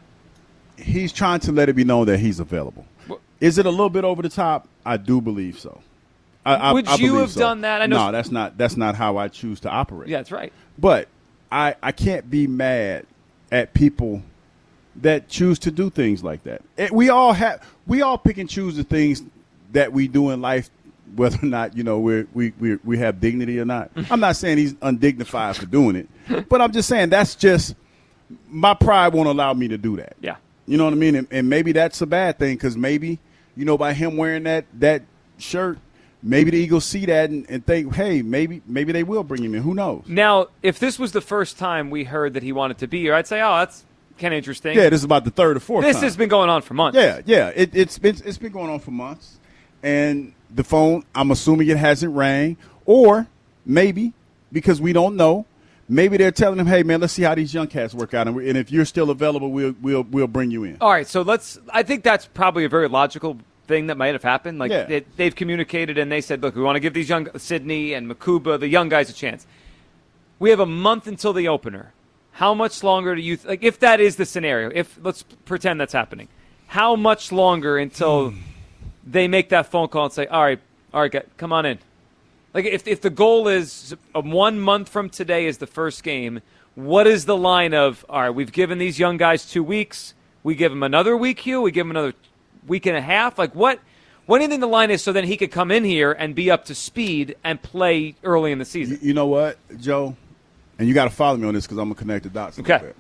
Speaker 5: He's trying to let it be known that he's available.
Speaker 4: Well,
Speaker 5: Is it a little bit over the top? I do believe so. I, I,
Speaker 4: Would
Speaker 5: I
Speaker 4: you
Speaker 5: believe
Speaker 4: have
Speaker 5: so.
Speaker 4: done that? I know
Speaker 5: no, that's not that's not how I choose to operate.
Speaker 4: Yeah, that's right.
Speaker 5: But I I can't be mad at people that choose to do things like that. It, we all have we all pick and choose the things that we do in life, whether or not you know we're, we we we have dignity or not. I'm not saying he's undignified for doing it, but I'm just saying that's just my pride won't allow me to do that.
Speaker 4: Yeah,
Speaker 5: you know what I mean. And, and maybe that's a bad thing because maybe you know by him wearing that that shirt. Maybe the Eagles see that and, and think, hey, maybe maybe they will bring him in. Who knows?
Speaker 4: Now, if this was the first time we heard that he wanted to be here, I'd say, oh, that's kind of interesting.
Speaker 5: Yeah, this is about the third or fourth
Speaker 4: This
Speaker 5: time.
Speaker 4: has been going on for months.
Speaker 5: Yeah, yeah. It, it's, been, it's been going on for months. And the phone, I'm assuming it hasn't rang. Or maybe, because we don't know, maybe they're telling him, hey, man, let's see how these young cats work out. And, we, and if you're still available, we'll, we'll, we'll bring you in.
Speaker 4: All right, so let's – I think that's probably a very logical – thing that might have happened. Like
Speaker 5: yeah.
Speaker 4: they, they've communicated and they said, look, we want to give these young Sydney and Makuba, the young guys, a chance. We have a month until the opener. How much longer do you th- like if that is the scenario? If let's pretend that's happening, how much longer until they make that phone call and say, all right, all right, guys, come on in? Like if if the goal is uh, one month from today is the first game, what is the line of all right? We've given these young guys two weeks. We give them another week, Hugh. We give them another week and a half? Like what what do you think the line is so then he could come in here and be up to speed and play early in the season?
Speaker 5: You, you know what, Joe? And you got to follow me on this because I'm going to connect the dots a
Speaker 4: okay.
Speaker 5: little bit.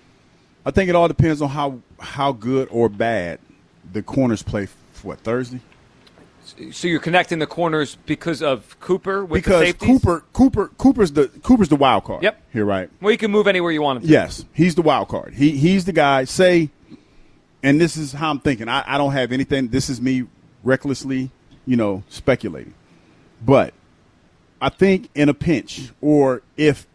Speaker 5: I think it all depends on how how good or bad the corners play for what, Thursday?
Speaker 4: So you're connecting the corners because of Cooper with
Speaker 5: because
Speaker 4: the safeties?
Speaker 5: Cooper Cooper Cooper's the Cooper's the wild card.
Speaker 4: Yep.
Speaker 5: Here, right?
Speaker 4: Well, you can move anywhere you want him to.
Speaker 5: Yes, he's the wild card. He he's the guy. Say And this is how I'm thinking. I, I don't have anything. This is me recklessly, you know, speculating. But I think in a pinch or if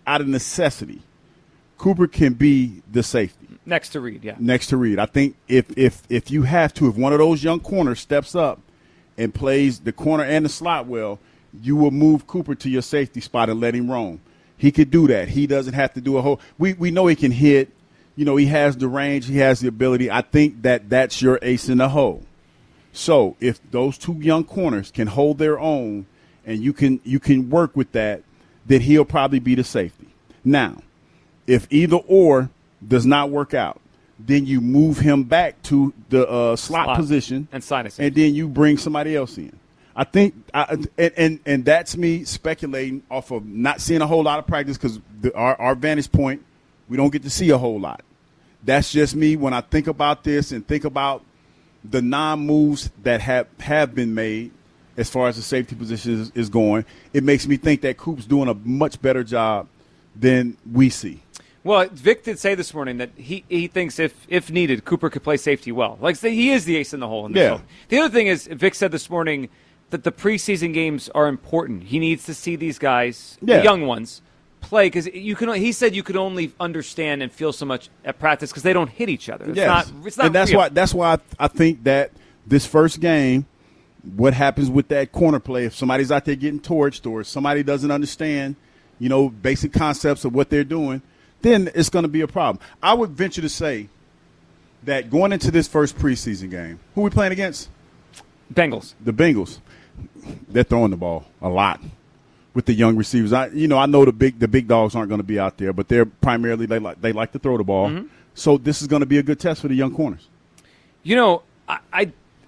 Speaker 5: out of necessity, Cooper can be the safety.
Speaker 4: Next to Reed, yeah.
Speaker 5: Next to Reed. I think if if if you have to, if one of those young corners steps up and plays the corner and the slot well, you will move Cooper to your safety spot and let him roam. He could do that. He doesn't have to do a whole – we we know he can hit. You know, he has the range. He has the ability. I think that that's your ace in the hole. So if those two young corners can hold their own and you can you can work with that, then he'll probably be the safety. Now, if either or does not work out, then you move him back to the uh, slot, slot position
Speaker 4: and sign it,
Speaker 5: and then you bring somebody else in. I think, I, and, and and that's me speculating off of not seeing a whole lot of practice because our, our vantage point, we don't get to see a whole lot. That's just me when I think about this and think about the non-moves that have, have been made as far as the safety position is, is going. It makes me think that Coop's doing a much better job than we see.
Speaker 4: Well, Vic did say this morning that he, he thinks if, if needed, Cooper could play safety well. Like, he is the ace in the hole in this.
Speaker 5: Yeah.
Speaker 4: Hole. The other thing is, Vic said this morning that the preseason games are important. He needs to see these guys,
Speaker 5: yeah.
Speaker 4: the young ones, play because you can. He said you could only understand and feel so much at practice because they don't hit each other. It's
Speaker 5: yes.
Speaker 4: not. It's not.
Speaker 5: And that's
Speaker 4: real.
Speaker 5: why. That's why I, I think that this first game, what happens with that corner play? If somebody's out there getting torched or somebody doesn't understand, you know, basic concepts of what they're doing, then it's going to be a problem. I would venture to say that going into this first preseason game, who are we playing against?
Speaker 4: Bengals.
Speaker 5: The Bengals. They're throwing the ball a lot with the young receivers. I, you know, I know the big the big dogs aren't going to be out there, but they're primarily they like they like to throw the ball.
Speaker 4: Mm-hmm.
Speaker 5: So this is going to be a good test for the young corners.
Speaker 4: You know, I I,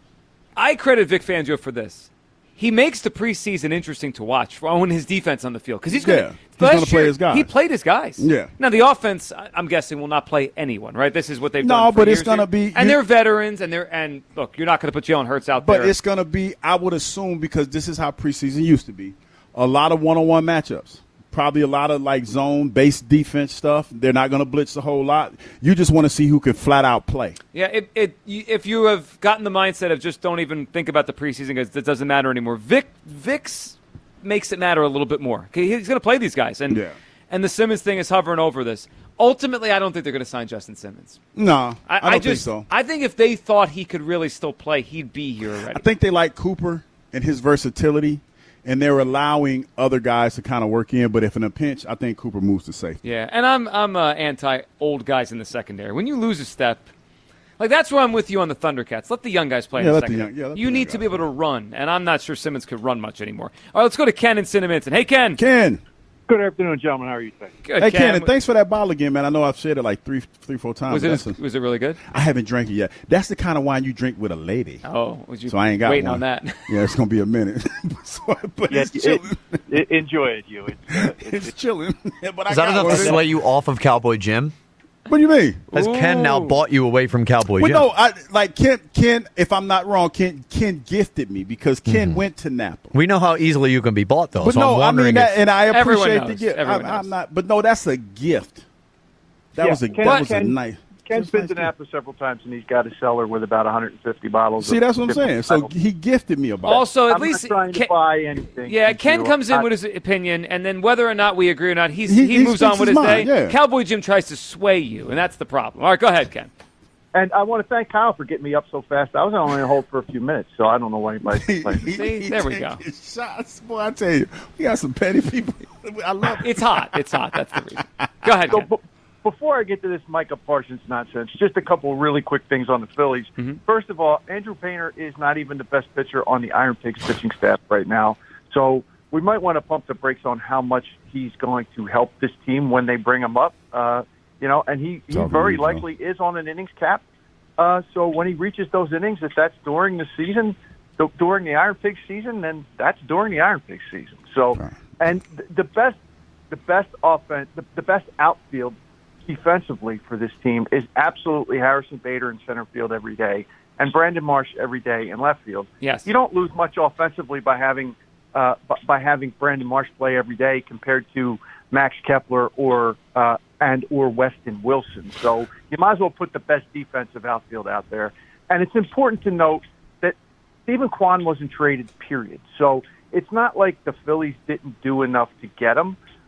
Speaker 4: I credit Vic Fangio for this. He makes the preseason interesting to watch when his defense on the field because he's going
Speaker 5: yeah, to play his guys.
Speaker 4: He played his guys.
Speaker 5: Yeah.
Speaker 4: Now the offense, I'm guessing, will not play anyone. Right? This is what they've
Speaker 5: no,
Speaker 4: done. No,
Speaker 5: but
Speaker 4: years
Speaker 5: it's going to
Speaker 4: here.
Speaker 5: be,
Speaker 4: and they're veterans, and they're and look, you're not going to put Jalen Hurts out
Speaker 5: but
Speaker 4: there.
Speaker 5: But it's going to be, I would assume, because this is how preseason used to be, a lot of one-on-one matchups. Probably a lot of like zone-based defense stuff. They're not going to blitz a whole lot. You just want to see who can flat out play.
Speaker 4: Yeah, it, it, if you have gotten the mindset of just don't even think about the preseason because it doesn't matter anymore, Vic Vic's makes it matter a little bit more. He's going to play these guys, and
Speaker 5: yeah.
Speaker 4: and the Simmons thing is hovering over this. Ultimately, I don't think they're going to sign Justin Simmons.
Speaker 5: No, I, I don't
Speaker 4: I just,
Speaker 5: think so.
Speaker 4: I think if they thought he could really still play, he'd be here already.
Speaker 5: I think they like Cooper and his versatility. And they're allowing other guys to kind of work in, but if in a pinch, I think Cooper moves to safety.
Speaker 4: Yeah, and I'm I'm uh, anti old guys in the secondary. When you lose a step, like that's where I'm with you on the Thundercats. Let the young guys play
Speaker 5: yeah,
Speaker 4: in the
Speaker 5: let
Speaker 4: secondary.
Speaker 5: The young, yeah, let
Speaker 4: you
Speaker 5: the
Speaker 4: need
Speaker 5: young
Speaker 4: to
Speaker 5: guys
Speaker 4: be able
Speaker 5: play.
Speaker 4: to run, and I'm not sure Simmons could run much anymore. All right, let's go to Ken in Cinnaminson. Hey, Ken.
Speaker 5: Ken.
Speaker 12: Good afternoon, gentlemen. How are you today?
Speaker 4: Good,
Speaker 5: hey,
Speaker 4: Ken.
Speaker 5: Ken, and thanks for that bottle again, man. I know I've said it like three, three, four times.
Speaker 4: Was it, a, was it really good?
Speaker 5: I haven't drank it yet. That's the kind of wine you drink with a lady.
Speaker 4: Oh, was you
Speaker 5: so I ain't got
Speaker 4: waiting
Speaker 5: one.
Speaker 4: on that.
Speaker 5: Yeah, it's going to be a minute. so, but
Speaker 12: yeah,
Speaker 5: it's chilling.
Speaker 12: It, it, enjoy it, you. It's, uh,
Speaker 5: it's, it's chilling. but
Speaker 7: Is
Speaker 5: I
Speaker 7: that enough to sway you off of Cowboy Jim?
Speaker 5: What do you mean?
Speaker 7: Has
Speaker 4: Ooh.
Speaker 7: Ken now bought you away from Cowboy
Speaker 5: well,
Speaker 7: Jim?
Speaker 5: no, I, like Ken, Ken, if I'm not wrong, Ken, Ken gifted me because Ken
Speaker 7: Mm-hmm.
Speaker 5: went to Napa.
Speaker 7: We know how easily you can be bought, though.
Speaker 5: But
Speaker 7: so
Speaker 5: no,
Speaker 7: I'm
Speaker 5: I
Speaker 7: wondering
Speaker 5: mean that,
Speaker 7: if,
Speaker 5: and I
Speaker 4: Everyone
Speaker 5: appreciate the
Speaker 4: knows.
Speaker 5: gift.
Speaker 4: Everyone
Speaker 5: I'm, I'm
Speaker 4: knows.
Speaker 5: not, but no, that's a gift. That
Speaker 12: Yeah,
Speaker 5: was a
Speaker 12: Ken-
Speaker 5: that was
Speaker 12: Ken-
Speaker 5: a nice.
Speaker 12: Ken's been to Napa several times, and he's got a cellar with about one hundred fifty bottles.
Speaker 5: See,
Speaker 12: of
Speaker 5: that's what I'm saying.
Speaker 12: different
Speaker 5: So
Speaker 12: bottles.
Speaker 5: he gifted me a bottle.
Speaker 4: Also, at
Speaker 12: I'm
Speaker 4: least
Speaker 12: not trying
Speaker 4: Ken,
Speaker 12: to buy anything.
Speaker 4: yeah,
Speaker 12: from
Speaker 4: Ken
Speaker 12: you.
Speaker 4: comes in
Speaker 12: I-
Speaker 4: with his opinion, and then whether or not we agree or not, he's,
Speaker 5: He-
Speaker 4: he,
Speaker 5: he
Speaker 4: moves
Speaker 5: speaks
Speaker 4: on with
Speaker 5: his
Speaker 4: his
Speaker 5: mind,
Speaker 4: day.
Speaker 5: yeah.
Speaker 4: Cowboy Jim tries to sway you, and that's the problem. All right, go ahead, Ken.
Speaker 12: And I want to thank Kyle for getting me up so fast. I was only on hold for a few minutes, so I don't know why anybody.
Speaker 4: See, there we go.
Speaker 5: Shots, boy, I tell you, we got some petty people. I love it.
Speaker 4: It's hot. It's hot. That's the reason. Go ahead,
Speaker 12: So
Speaker 4: Ken.
Speaker 12: b- before I get to this Micah Parsons nonsense, just a couple of really quick things on the Phillies.
Speaker 4: Mm-hmm.
Speaker 12: First of all, Andrew Painter is not even the best pitcher on the Iron Pigs pitching staff right now. So we might want to pump the brakes on how much he's going to help this team when they bring him up. Uh, you know, and he, he
Speaker 5: Talking
Speaker 12: very
Speaker 5: to you,
Speaker 12: likely is on an innings cap. Uh, so when he reaches those innings, if that's during the season, th- during the Iron Pigs season, then that's during the Iron Pigs season. So, and th- the best, the best offense, the, the best outfield defensively for this team is absolutely Harrison Bader in center field every day and Brandon Marsh every day in left field.
Speaker 4: Yes.
Speaker 12: You don't lose much offensively by having uh, b- by having Brandon Marsh play every day compared to Max Kepler or uh, and or Weston Wilson. So you might as well put the best defensive outfield out there. And it's important to note that Stephen Kwan wasn't traded, period. So it's not like the Phillies didn't do enough to get him.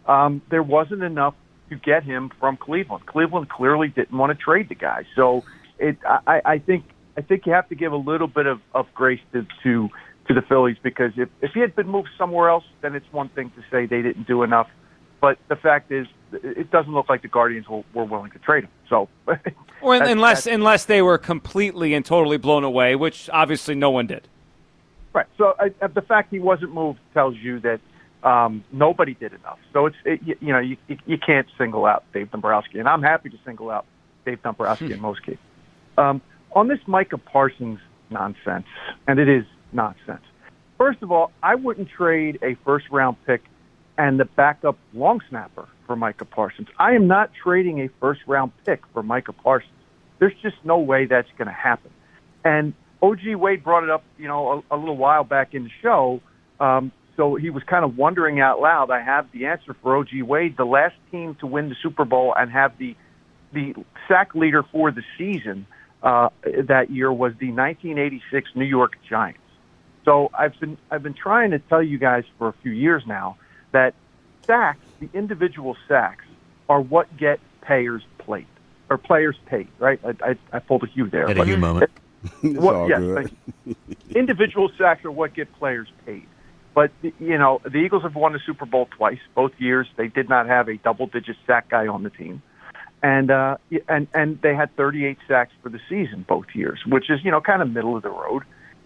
Speaker 12: um, there wasn't enough to get him from Cleveland. Cleveland clearly didn't want to trade the guy. So it, I, I think I think you have to give a little bit of, of grace to, to to the Phillies, because if, if he had been moved somewhere else, then it's one thing to say they didn't do enough. But the fact is, it doesn't look like the Guardians were, were willing to trade him. So,
Speaker 4: or
Speaker 12: that's,
Speaker 4: unless
Speaker 12: that's,
Speaker 4: unless they were completely and totally blown away, which obviously no one did.
Speaker 12: Right. So uh, the fact he wasn't moved tells you that um, nobody did enough. So it's it, you, you know you you can't single out Dave Dombrowski, and I'm happy to single out Dave Dombrowski in most cases. Um, on this Micah Parsons nonsense, and it is nonsense. First of all, I wouldn't trade a first round pick and the backup long snapper for Micah Parsons. I am not trading a first round pick for Micah Parsons. There's just no way that's going to happen. And O G Wade brought it up, you know, a, a little while back in the show. Um, so he was kind of wondering out loud. I have the answer for O G Wade. The last team to win the Super Bowl and have the the sack leader for the season uh, that year was the nineteen eighty-six New York Giants. So I've been I've been trying to tell you guys for a few years now that sacks, the individual sacks, are what get payers paid or players paid. Right? I, I, I pulled a Hugh there.
Speaker 7: At a Hugh moment.
Speaker 5: It's
Speaker 12: what,
Speaker 5: all
Speaker 12: yes,
Speaker 5: good.
Speaker 12: Individual sacks are what get players paid. But, you know, the Eagles have won the Super Bowl twice. Both years they did not have a double-digit sack guy on the team. And uh, and and they had thirty-eight sacks for the season both years, which is, you know, kind of middle of the road.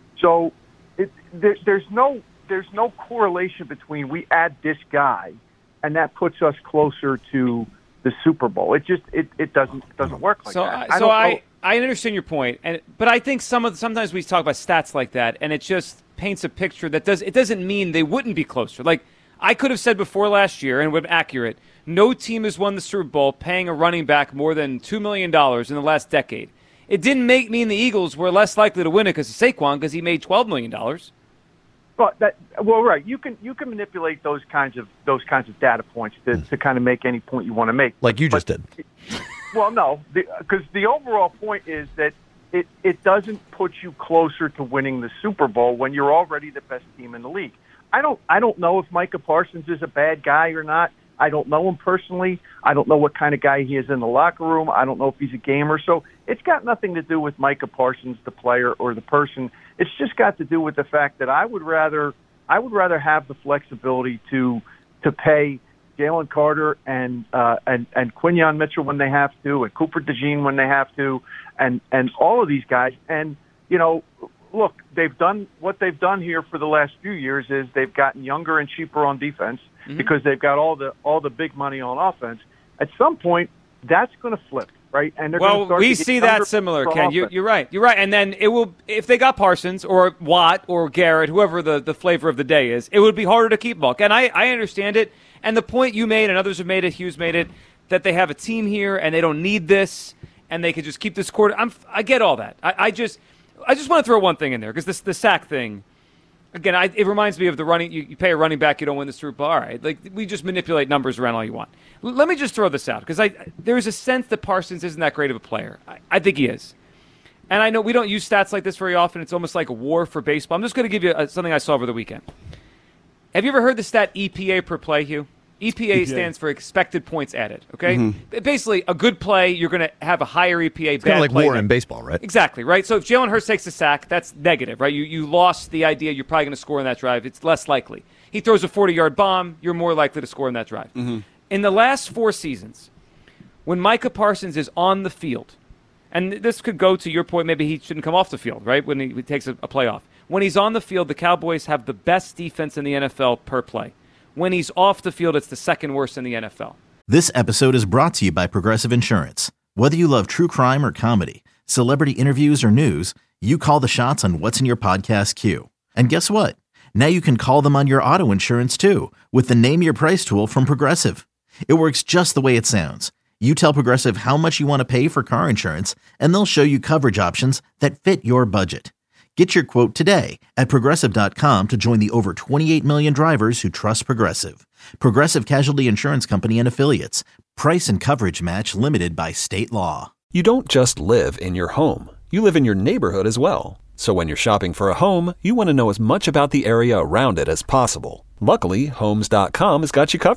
Speaker 12: So it, there, there's no there's no correlation between we add this guy and that puts us closer to the Super Bowl. It just it, it doesn't it doesn't work like
Speaker 4: so,
Speaker 12: that.
Speaker 4: I,
Speaker 12: I
Speaker 4: so
Speaker 12: don't
Speaker 4: I
Speaker 12: know.
Speaker 4: I understand your point, and but I think some of sometimes we talk about stats like that, and it just paints a picture that does it doesn't mean they wouldn't be closer. Like I could have said before last year, and would be accurate. No team has won the Super Bowl paying a running back more than two million dollars in the last decade. It didn't make mean the Eagles were less likely to win it because of Saquon, because he made twelve million dollars.
Speaker 12: But that well, right. You can you can manipulate those kinds of those kinds of data points to, to kind of make any point you want to make.
Speaker 7: Like you
Speaker 12: but,
Speaker 7: just did.
Speaker 12: Well, no, because the, the overall point is that it, it doesn't put you closer to winning the Super Bowl when you're already the best team in the league. I don't I don't know if Micah Parsons is a bad guy or not. I don't know him personally. I don't know what kind of guy he is in the locker room. I don't know if he's a gamer. So it's got nothing to do with Micah Parsons, the player or the person. It's just got to do with the fact that I would rather I would rather have the flexibility to to pay Jalen Carter and uh, and and Quinyon Mitchell when they have to, and Cooper DeJean when they have to, and and all of these guys. And you know, look, they've done what they've done here for the last few years is they've gotten younger and cheaper on defense. Mm-hmm. Because they've got all the all the big money on offense. At some point, that's going to flip, right? And they're
Speaker 4: well,
Speaker 12: going to start
Speaker 4: we
Speaker 12: to get
Speaker 4: see
Speaker 12: younger
Speaker 4: that similar,
Speaker 12: on
Speaker 4: Ken. You,
Speaker 12: offense.
Speaker 4: you're right. You're right. And then it will, if they got Parsons or Watt or Garrett, whoever the, the flavor of the day is, it would be harder to keep Buck. And I, I understand it. And the point you made, and others have made it, Hughes made it, that they have a team here and they don't need this, and they could just keep this quarter. I'm, I get all that. I, I just, I just want to throw one thing in there because this the sack thing. Again, I, it reminds me of the running. You, you pay a running back, you don't win the Super Bowl. All right, like we just manipulate numbers around all you want. L- let me just throw this out because I there is a sense that Parsons isn't that great of a player. I, I think he is, and I know we don't use stats like this very often. It's almost like a war for baseball. I'm just going to give you a, something I saw over the weekend. Have you ever heard the stat E P A per play, Hugh? E P A
Speaker 5: yeah.
Speaker 4: stands for expected points added. Okay,
Speaker 5: Mm-hmm.
Speaker 4: basically a good play, you're going to have a higher E P A.
Speaker 7: It's kind of like war in baseball, right?
Speaker 4: Exactly, right? So if Jalen Hurts takes a sack, that's negative, right? You you lost the idea you're probably going to score in that drive. It's less likely. He throws a forty-yard bomb, you're more likely to score in that drive.
Speaker 5: Mm-hmm.
Speaker 4: In the last four seasons, when Micah Parsons is on the field, and this could go to your point, maybe he shouldn't come off the field, right, when he takes a, a playoff. When he's on the field, the Cowboys have the best defense in the N F L per play. When he's off the field, it's the second worst in the N F L.
Speaker 1: This episode is brought to you by Progressive Insurance. Whether you love true crime or comedy, celebrity interviews or news, you call the shots on what's in your podcast queue. And guess what? Now you can call them on your auto insurance too with the Name Your Price tool from Progressive. It works just the way it sounds. You tell Progressive how much you want to pay for car insurance, and they'll show you coverage options that fit your budget. Get your quote today at Progressive dot com to join the over twenty-eight million drivers who trust Progressive. Progressive Casualty Insurance Company and Affiliates. Price and coverage match limited by state law.
Speaker 2: You don't just live in your home. You live in your neighborhood as well. So when you're shopping for a home, you want to know as much about the area around it as possible. Luckily, Homes dot com has got you covered.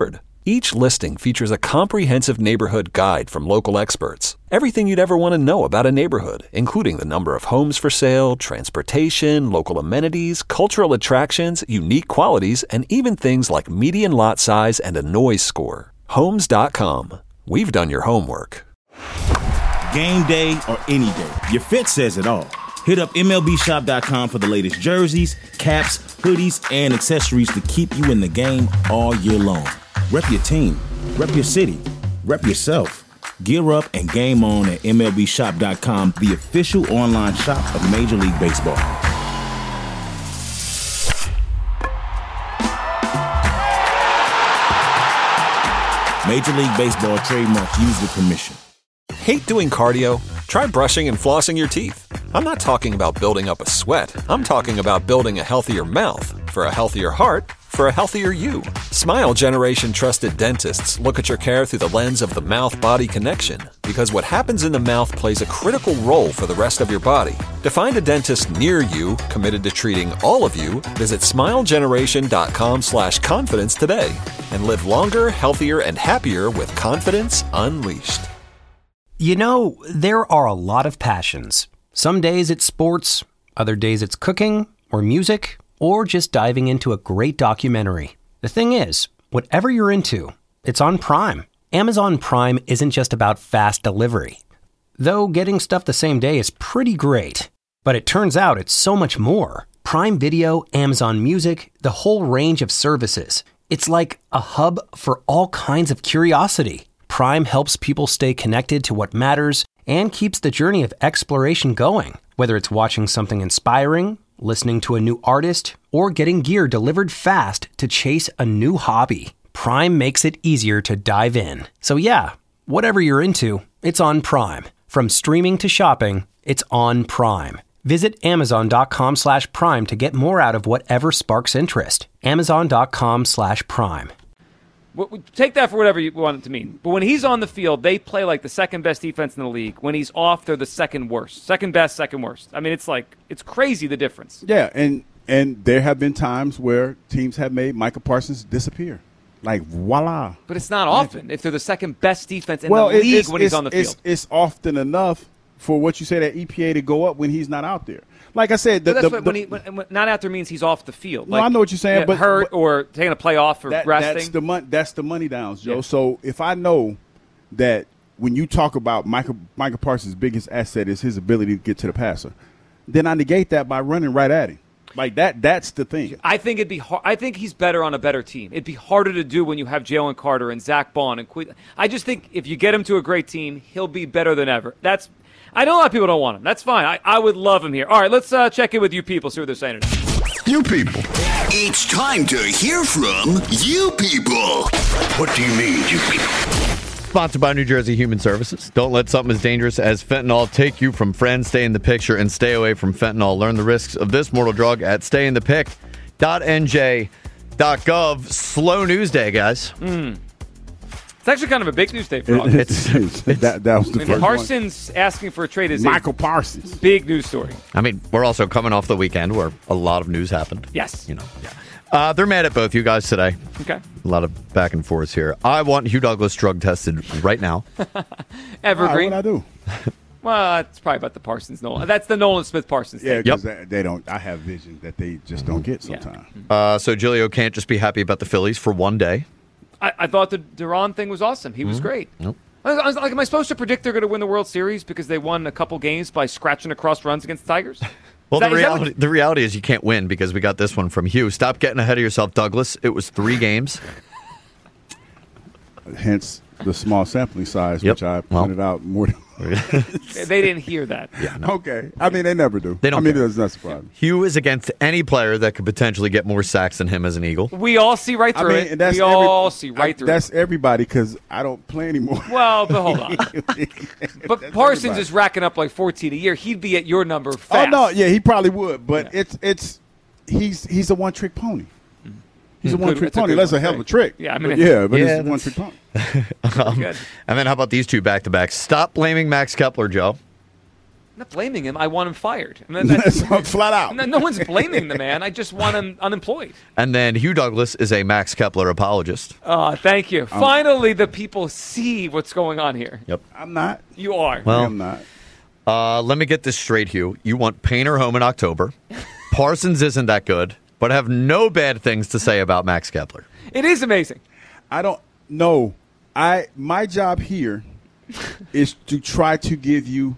Speaker 2: Each listing features a comprehensive neighborhood guide from local experts. Everything you'd ever want to know about a neighborhood, including the number of homes for sale, transportation, local amenities, cultural attractions, unique qualities, and even things like median lot size and a noise score. Homes dot com. We've done your homework.
Speaker 3: Game day or any day, your fit says it all. Hit up M L B shop dot com for the latest jerseys, caps, hoodies, and accessories to keep you in the game all year long. Rep your team, rep your city, rep yourself. Gear up and game on at M L B shop dot com, the official online shop of Major League Baseball. Major League Baseball trademark used with permission.
Speaker 2: Hate doing cardio? Try brushing and flossing your teeth. I'm not talking about building up a sweat. I'm talking about building a healthier mouth for a healthier heart for a healthier you. Smile Generation trusted dentists look at your care through the lens of the mouth-body connection, because what happens in the mouth plays a critical role for the rest of your body. To find a dentist near you committed to treating all of you, visit smile generation dot com slash confidence today and live longer, healthier, and happier with confidence unleashed.
Speaker 11: You know, there are a lot of passions. Some days it's sports, other days it's cooking or music, or just diving into a great documentary. The thing is, whatever you're into, it's on Prime. Amazon Prime isn't just about fast delivery. Though getting stuff the same day is pretty great. But it turns out it's so much more. Prime Video, Amazon Music, the whole range of services. It's like a hub for all kinds of curiosity. Prime helps people stay connected to what matters and keeps the journey of exploration going. Whether it's watching something inspiring, listening to a new artist, or getting gear delivered fast to chase a new hobby, Prime makes it easier to dive in. So yeah, whatever you're into, it's on Prime. From streaming to shopping, it's on Prime. Visit amazon dot com slash prime to get more out of whatever sparks interest. amazon dot com slash prime.
Speaker 4: Take that for whatever you want it to mean. But when he's on the field, they play like the second best defense in the league. When he's off, they're the second worst. Second best, second worst. I mean, it's like, it's crazy the difference.
Speaker 5: Yeah, and and there have been times where teams have made Micah Parsons disappear. Like, voila.
Speaker 4: But it's not often if they're the second best defense in
Speaker 5: well,
Speaker 4: the league
Speaker 5: it's,
Speaker 4: when he's
Speaker 5: it's,
Speaker 4: on the
Speaker 5: it's,
Speaker 4: field.
Speaker 5: It's often enough for what you say, that E P A to go up when he's not out there. Like I said, the,
Speaker 4: but that's
Speaker 5: the,
Speaker 4: what,
Speaker 5: the,
Speaker 4: when he, when, when not out there means he's off the field.
Speaker 5: No,
Speaker 4: like,
Speaker 5: I know what you're saying,
Speaker 4: yeah,
Speaker 5: but
Speaker 4: hurt
Speaker 5: but,
Speaker 4: or taking a play off or
Speaker 5: that,
Speaker 4: resting.
Speaker 5: That's the money. That's the money downs, Joe.
Speaker 4: Yeah.
Speaker 5: So if I know that when you talk about Michael Michael Parsons' biggest asset is his ability to get to the passer, then I negate that by running right at him. Like that. That's the thing.
Speaker 4: I think it'd be. Hard, I think he's better on a better team. It'd be harder to do when you have Jalen Carter and Zach Bond and Que- I just think if you get him to a great team, he'll be better than ever. That's. I know a lot of people don't want him. That's fine. I, I would love him here. All right, let's uh, check in with you people, see what they're saying today.
Speaker 13: You people. It's time to hear from you people. What do you mean, you people?
Speaker 7: Sponsored by New Jersey Human Services. Don't let something as dangerous as fentanyl take you from friends. Stay in the picture and stay away from fentanyl. Learn the risks of this mortal drug at stay in the pic dot n j dot gov. Slow news day, guys.
Speaker 4: Mm. It's actually kind of a big news day for us.
Speaker 5: It, it's, it's, it's, that, that was the
Speaker 4: I mean,
Speaker 5: first
Speaker 4: Parsons
Speaker 5: one.
Speaker 4: asking for a trade is
Speaker 5: Michael
Speaker 4: a
Speaker 5: Parsons.
Speaker 4: Big news story.
Speaker 7: I mean, we're also coming off the weekend where a lot of news happened.
Speaker 4: Yes.
Speaker 7: You know, yeah. Uh, they're mad at both you guys today.
Speaker 4: Okay.
Speaker 7: A lot of back and forth here. I want Hugh Douglas drug tested right now.
Speaker 4: Evergreen.
Speaker 5: Right, what I do?
Speaker 4: Well, it's probably about the Parsons Nolan. That's the Nolan Smith Parsons thing.
Speaker 5: Yeah, because
Speaker 7: Yep.
Speaker 5: they, they don't. I have vision that they just don't get sometimes.
Speaker 4: Yeah.
Speaker 7: Uh, so Giglio can't just be happy about the Phillies for one day.
Speaker 4: I, I thought the Duran thing was awesome. He was
Speaker 7: Mm-hmm.
Speaker 4: great.
Speaker 7: Nope.
Speaker 4: I was, I was like, am I supposed to predict they're going to win the World Series because they won a couple games by scratching across runs against the Tigers?
Speaker 7: Well,
Speaker 4: that,
Speaker 7: the
Speaker 4: is that
Speaker 7: reality,
Speaker 4: what-
Speaker 7: the reality is you can't win because we got this one from Hugh. Stop getting ahead of yourself, Douglas. It was three games.
Speaker 5: Hence the small sampling size,
Speaker 7: Yep.
Speaker 5: which I
Speaker 7: Well.
Speaker 5: pointed out more than.
Speaker 4: They didn't hear that.
Speaker 7: Yeah, no.
Speaker 5: Okay. I mean, they never do.
Speaker 7: They don't
Speaker 5: I mean,
Speaker 7: care.
Speaker 5: it's not surprising.
Speaker 7: Hugh is against any player that could potentially get more sacks than him as an Eagle.
Speaker 4: We all see right
Speaker 5: I
Speaker 4: through
Speaker 5: mean,
Speaker 4: it.
Speaker 5: and that's
Speaker 4: We
Speaker 5: every-
Speaker 4: all see right
Speaker 5: I-
Speaker 4: through
Speaker 5: That's
Speaker 4: it.
Speaker 5: everybody because I don't play anymore.
Speaker 4: Well, but hold on. But
Speaker 5: That's
Speaker 4: Parsons
Speaker 5: everybody.
Speaker 4: is racking up like fourteen a year. He'd be at your number
Speaker 5: Oh
Speaker 4: fast.
Speaker 5: no, yeah, he probably would, but
Speaker 4: Yeah.
Speaker 5: it's it's he's he's a one trick pony. He's a
Speaker 4: Good-
Speaker 5: one trick
Speaker 4: that's a
Speaker 5: pony.
Speaker 4: good
Speaker 5: That's a
Speaker 4: one.
Speaker 5: hell of a trick.
Speaker 4: Yeah, I mean,
Speaker 5: But yeah, but
Speaker 7: Yeah,
Speaker 5: it's a
Speaker 7: that's-
Speaker 5: one trick pony.
Speaker 7: Um,
Speaker 4: Good.
Speaker 7: and then how about these two back to back? Stop blaming Max Kepler, Joe.
Speaker 4: I'm not blaming him. I want him fired. I mean, that's,
Speaker 5: flat out.
Speaker 4: No, no one's blaming the man. I just want him unemployed.
Speaker 7: And then Hugh Douglas is a Max Kepler apologist.
Speaker 4: Uh, thank you. Finally, the people see what's going on here.
Speaker 7: Yep.
Speaker 5: I'm not.
Speaker 4: You are.
Speaker 7: Well,
Speaker 5: I'm not.
Speaker 7: Uh, let me get this straight, Hugh. You want Painter home in October. Parsons isn't that good, but have no bad things to say about Max Kepler.
Speaker 4: It is amazing.
Speaker 5: I don't know. I my job here is to try to give you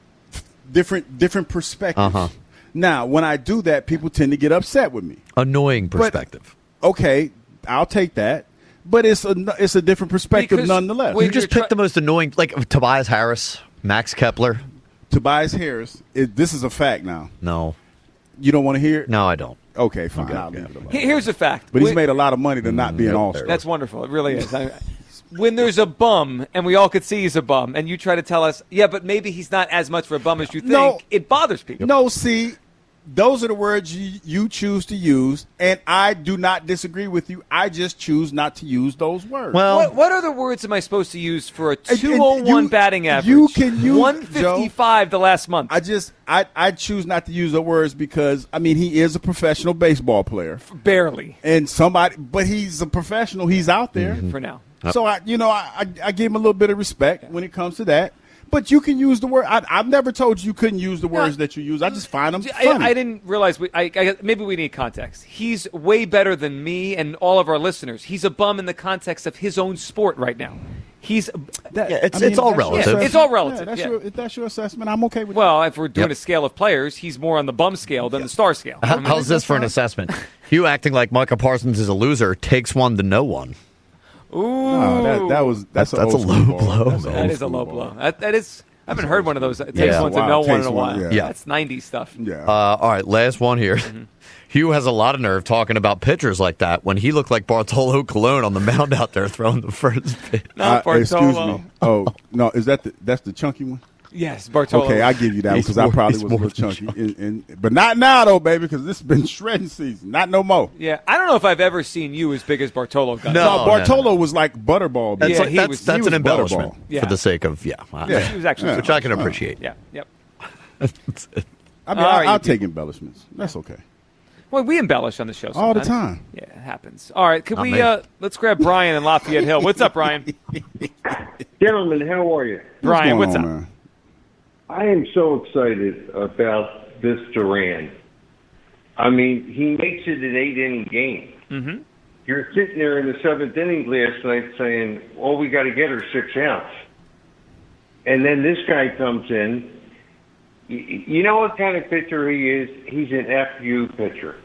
Speaker 5: different different perspectives.
Speaker 7: Uh-huh.
Speaker 5: Now, when I do that, people tend to get upset with me.
Speaker 7: Annoying perspective.
Speaker 5: But, okay, I'll take that. But it's a it's a different perspective
Speaker 7: Because
Speaker 5: nonetheless.
Speaker 7: You just picked the most annoying, like Tobias Harris, Max Kepler.
Speaker 5: Tobias Harris. It, this is a fact now.
Speaker 7: No.
Speaker 5: You don't want to hear it?
Speaker 7: No, I don't.
Speaker 5: Okay, fine. I'll leave it alone.
Speaker 4: Here's a fact.
Speaker 5: But he's
Speaker 4: When-
Speaker 5: made a lot of money to not be an all-star.
Speaker 4: That's wonderful. It really is. I, when there's a bum, and we all could see he's a bum, and you try to tell us, yeah, but maybe he's not as much of a bum as you think,
Speaker 5: No.
Speaker 4: it bothers people.
Speaker 5: No, see, those are the words you, you choose to use, and I do not disagree with you. I just choose not to use those words.
Speaker 4: what, what other words am I supposed to use for a
Speaker 5: And-
Speaker 4: two oh one
Speaker 5: you-
Speaker 4: batting average?
Speaker 5: you can use-
Speaker 4: one fifty-five the last month.
Speaker 5: I just I, I choose not to use the words because I mean he is a professional baseball player,
Speaker 4: barely,
Speaker 5: and somebody, but he's a professional. He's out there
Speaker 4: for now.
Speaker 5: So I, you know, I, I, I give him a little bit of respect when it comes to that. But you can use the word. I, I've never told you you couldn't use the words that you use. I just find them
Speaker 4: I,
Speaker 5: funny.
Speaker 4: I didn't realize. We, I, I, maybe we need context. He's way better than me and all of our listeners. He's a bum in the context of his own sport right now. He's
Speaker 5: That-
Speaker 7: Yeah, it's-
Speaker 5: I mean,
Speaker 7: it's all
Speaker 5: that's your
Speaker 7: relative.
Speaker 5: assessment.
Speaker 4: It's all relative,
Speaker 5: Yeah, that's
Speaker 4: yeah.
Speaker 5: Your, if that's your assessment, I'm okay with
Speaker 4: well, if we're doing
Speaker 7: Yep.
Speaker 4: a scale of players, he's more on the bum scale than the star scale.
Speaker 7: How,
Speaker 4: I mean,
Speaker 7: how's this for an assessment? Hugh acting like Micah Parsons is a loser takes one to no one.
Speaker 4: Ooh,
Speaker 5: No, that, that was that's,
Speaker 7: That's- that's
Speaker 5: old
Speaker 7: a low
Speaker 5: school ball.
Speaker 7: blow,
Speaker 5: That's
Speaker 7: man.
Speaker 4: that
Speaker 5: old
Speaker 4: is a
Speaker 5: school
Speaker 4: low
Speaker 5: ball.
Speaker 4: blow. That, that is. I haven't heard one of those. It takes
Speaker 7: Yeah.
Speaker 4: one to
Speaker 5: Wow,
Speaker 4: know one
Speaker 5: takes
Speaker 4: in a
Speaker 5: one,
Speaker 4: while.
Speaker 5: yeah.
Speaker 4: That's nineties stuff.
Speaker 5: Yeah.
Speaker 7: Uh, all right, last one here.
Speaker 4: Mm-hmm.
Speaker 7: Hugh has a lot of nerve talking about pitchers like that when he looked like Bartolo Colon on the mound out there throwing the first pitch.
Speaker 4: Not
Speaker 5: Uh, excuse
Speaker 4: Bartolo.
Speaker 5: me. Oh no, is that the that's the chunky one?
Speaker 4: Yes, Bartolo.
Speaker 5: Okay, I give you that
Speaker 7: He's
Speaker 5: because I
Speaker 7: more-
Speaker 5: probably
Speaker 7: he's
Speaker 5: was a
Speaker 7: more
Speaker 5: little
Speaker 7: than
Speaker 5: chunky, and, and, but not now though, baby, because this has been shredding season. Not no more.
Speaker 4: Yeah, I don't know if I've ever seen you as big as Bartolo got.
Speaker 7: No.
Speaker 5: No, Bartolo was like butterball.
Speaker 7: That's,
Speaker 5: baby.
Speaker 4: Yeah,
Speaker 7: like,
Speaker 4: he
Speaker 7: that's,
Speaker 4: was-
Speaker 7: that's
Speaker 5: he
Speaker 7: an
Speaker 5: was
Speaker 7: embellishment
Speaker 5: butterball.
Speaker 4: Yeah.
Speaker 7: for the sake of, yeah.
Speaker 5: Yeah.
Speaker 4: He was actually
Speaker 7: Which I can appreciate.
Speaker 4: Yeah, yep.
Speaker 5: I mean,
Speaker 4: All
Speaker 5: I,
Speaker 4: right,
Speaker 5: I'll
Speaker 4: you
Speaker 5: take embellishments. That's okay.
Speaker 4: Well, we embellish on the show
Speaker 5: All the
Speaker 4: sometimes.
Speaker 5: time.
Speaker 4: Yeah, it happens. All right, could
Speaker 7: Not
Speaker 4: we?
Speaker 7: me.
Speaker 4: Uh, let's grab Brian in Lafayette Hill. What's up, Brian?
Speaker 14: Gentlemen, how are you?
Speaker 4: Brian,
Speaker 5: What's
Speaker 4: what's
Speaker 5: going
Speaker 4: up?
Speaker 5: on, man?
Speaker 14: I am so excited about this Duran. I mean, he makes it an eight-inning game.
Speaker 4: Mm-hmm.
Speaker 14: You're sitting there in the seventh inning last night saying, all we got to get are six outs. And then this guy comes in. Y- You know what kind of pitcher he is? He's an F U pitcher.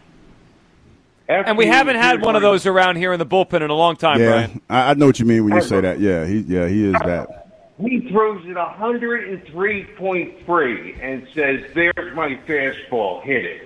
Speaker 14: F
Speaker 4: And we
Speaker 14: U
Speaker 4: haven't had one of those around here in the bullpen in a long time,
Speaker 5: Yeah,
Speaker 4: Brian.
Speaker 5: I, I know what you mean when you say that. Yeah, he yeah he is that.
Speaker 14: He throws it one hundred three point three and says, there's my fastball, hit it.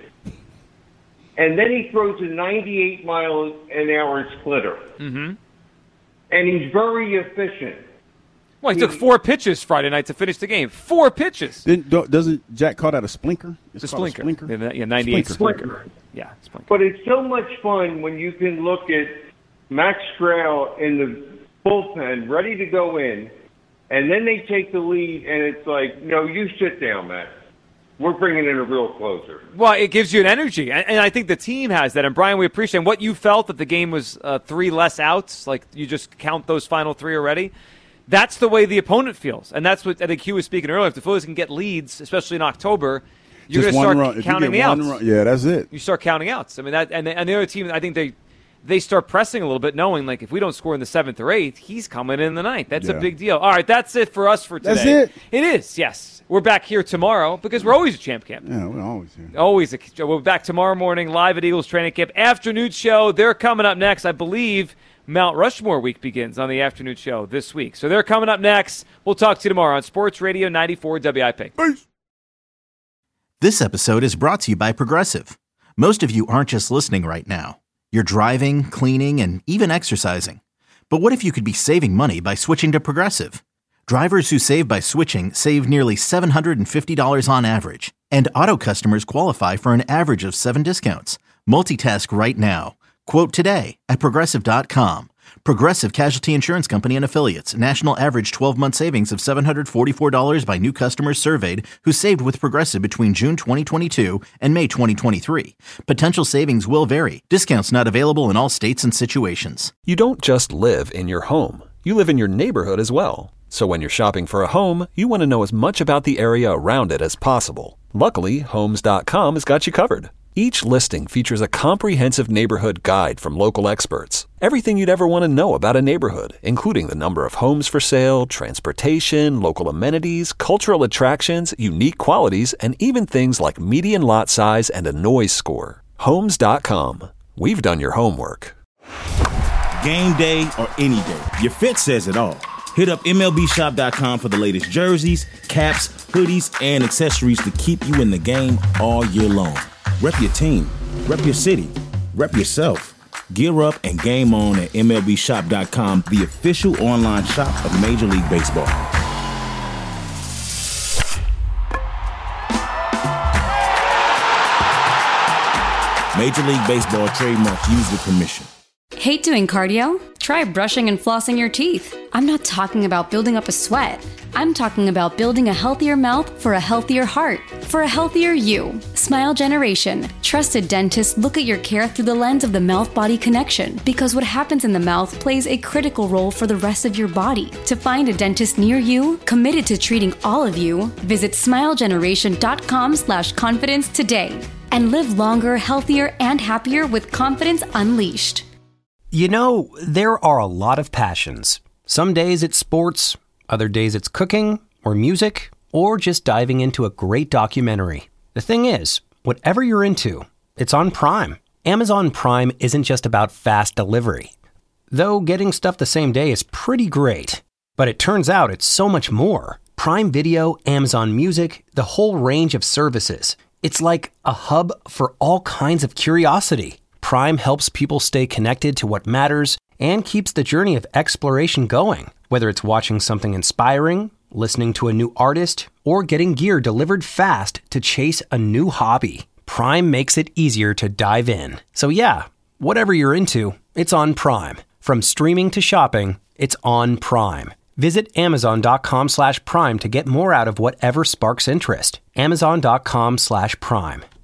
Speaker 14: And then he throws a ninety-eight mile an hour splitter.
Speaker 4: Mm-hmm.
Speaker 14: And he's very efficient.
Speaker 4: Well, he took four pitches Friday night to finish the game. Four pitches.
Speaker 5: Didn't, don't- doesn't Jack call that a splinker? It's
Speaker 4: The
Speaker 5: called a
Speaker 4: splinker.
Speaker 5: splinker.
Speaker 4: Yeah, ninety-eight
Speaker 5: Splinker.
Speaker 4: splinker. Yeah, splinker.
Speaker 14: But it's so much fun when you can look at Max Stroud in the bullpen, ready to go in, and then they take the lead, and it's like, no, you sit down, Max. We're bringing in a real closer.
Speaker 4: Well, it gives you an energy, and, and I think the team has that. And Brian, we appreciate what you felt that the game was uh, three less outs, like you just count those final three already. That's the way the opponent feels, and that's what I think Hugh was speaking earlier. If the Phillies can get leads, especially in October, you're
Speaker 5: Just
Speaker 4: going to
Speaker 5: one
Speaker 4: start
Speaker 5: run. If you
Speaker 4: counting
Speaker 5: get
Speaker 4: the
Speaker 5: one
Speaker 4: outs.
Speaker 5: run- yeah, that's it.
Speaker 4: You start counting outs. I mean that, and the, and the other team, I think they they start pressing a little bit, knowing like if we don't score in the seventh or eighth, he's coming in the ninth. That's
Speaker 5: Yeah.
Speaker 4: a big deal. All right, that's it for us for today.
Speaker 5: That's it?
Speaker 4: It is. Yes, we're back here tomorrow because we're always a champ camp.
Speaker 5: Yeah, we're always here.
Speaker 4: Always. A, we're back tomorrow morning, live at Eagles Training Camp. Afternoon show. They're coming up next. I believe Mount Rushmore week begins on the afternoon show this week. So they're coming up next. We'll talk to you tomorrow on Sports Radio ninety-four W I P.
Speaker 5: Peace.
Speaker 1: This episode is brought to you by Progressive. Most of you aren't just listening right now. You're driving, cleaning, and even exercising. But what if you could be saving money by switching to Progressive? Drivers who save by switching save nearly seven hundred fifty dollars on average. And auto customers qualify for an average of seven discounts. Multitask right now. Quote today at Progressive dot com. Progressive Casualty Insurance Company and Affiliates. National average twelve-month savings of seven hundred forty-four dollars by new customers surveyed who saved with Progressive between June twenty twenty-two and May twenty twenty-three. Potential savings will vary. Discounts not available in all states and situations.
Speaker 2: You don't just live in your home. You live in your neighborhood as well. So when you're shopping for a home, you want to know as much about the area around it as possible. Luckily, Homes dot com has got you covered. Each listing features a comprehensive neighborhood guide from local experts. Everything you'd ever want to know about a neighborhood, including the number of homes for sale, transportation, local amenities, cultural attractions, unique qualities, and even things like median lot size and a noise score. Homes dot com. We've done your homework.
Speaker 3: Game day or any day, your fit says it all. Hit up M L B shop dot com for the latest jerseys, caps, hoodies, and accessories to keep you in the game all year long. Rep your team, rep your city, rep yourself. Gear up and game on at M L B shop dot com, the official online shop of Major League Baseball. Major League Baseball trademark used with permission.
Speaker 10: Hate doing cardio? Try brushing and flossing your teeth. I'm not talking about building up a sweat. I'm talking about building a healthier mouth for a healthier heart, for a healthier you. Smile Generation. Trusted dentists look at your care through the lens of the mouth-body connection, because what happens in the mouth plays a critical role for the rest of your body. To find a dentist near you, committed to treating all of you, visit smile generation dot com slash confidence today. And live longer, healthier, and happier with confidence unleashed.
Speaker 11: You know, there are a lot of passions. Some days it's sports, other days it's cooking, or music, or just diving into a great documentary. The thing is, whatever you're into, it's on Prime. Amazon Prime isn't just about fast delivery. Though getting stuff the same day is pretty great. But it turns out it's so much more. Prime Video, Amazon Music, the whole range of services. It's like a hub for all kinds of curiosity. Prime helps people stay connected to what matters and keeps the journey of exploration going. Whether it's watching something inspiring, listening to a new artist, or getting gear delivered fast to chase a new hobby, Prime makes it easier to dive in. So yeah, whatever you're into, it's on Prime. From streaming to shopping, it's on Prime. Visit amazon dot com slash prime to get more out of whatever sparks interest. amazon dot com slash prime.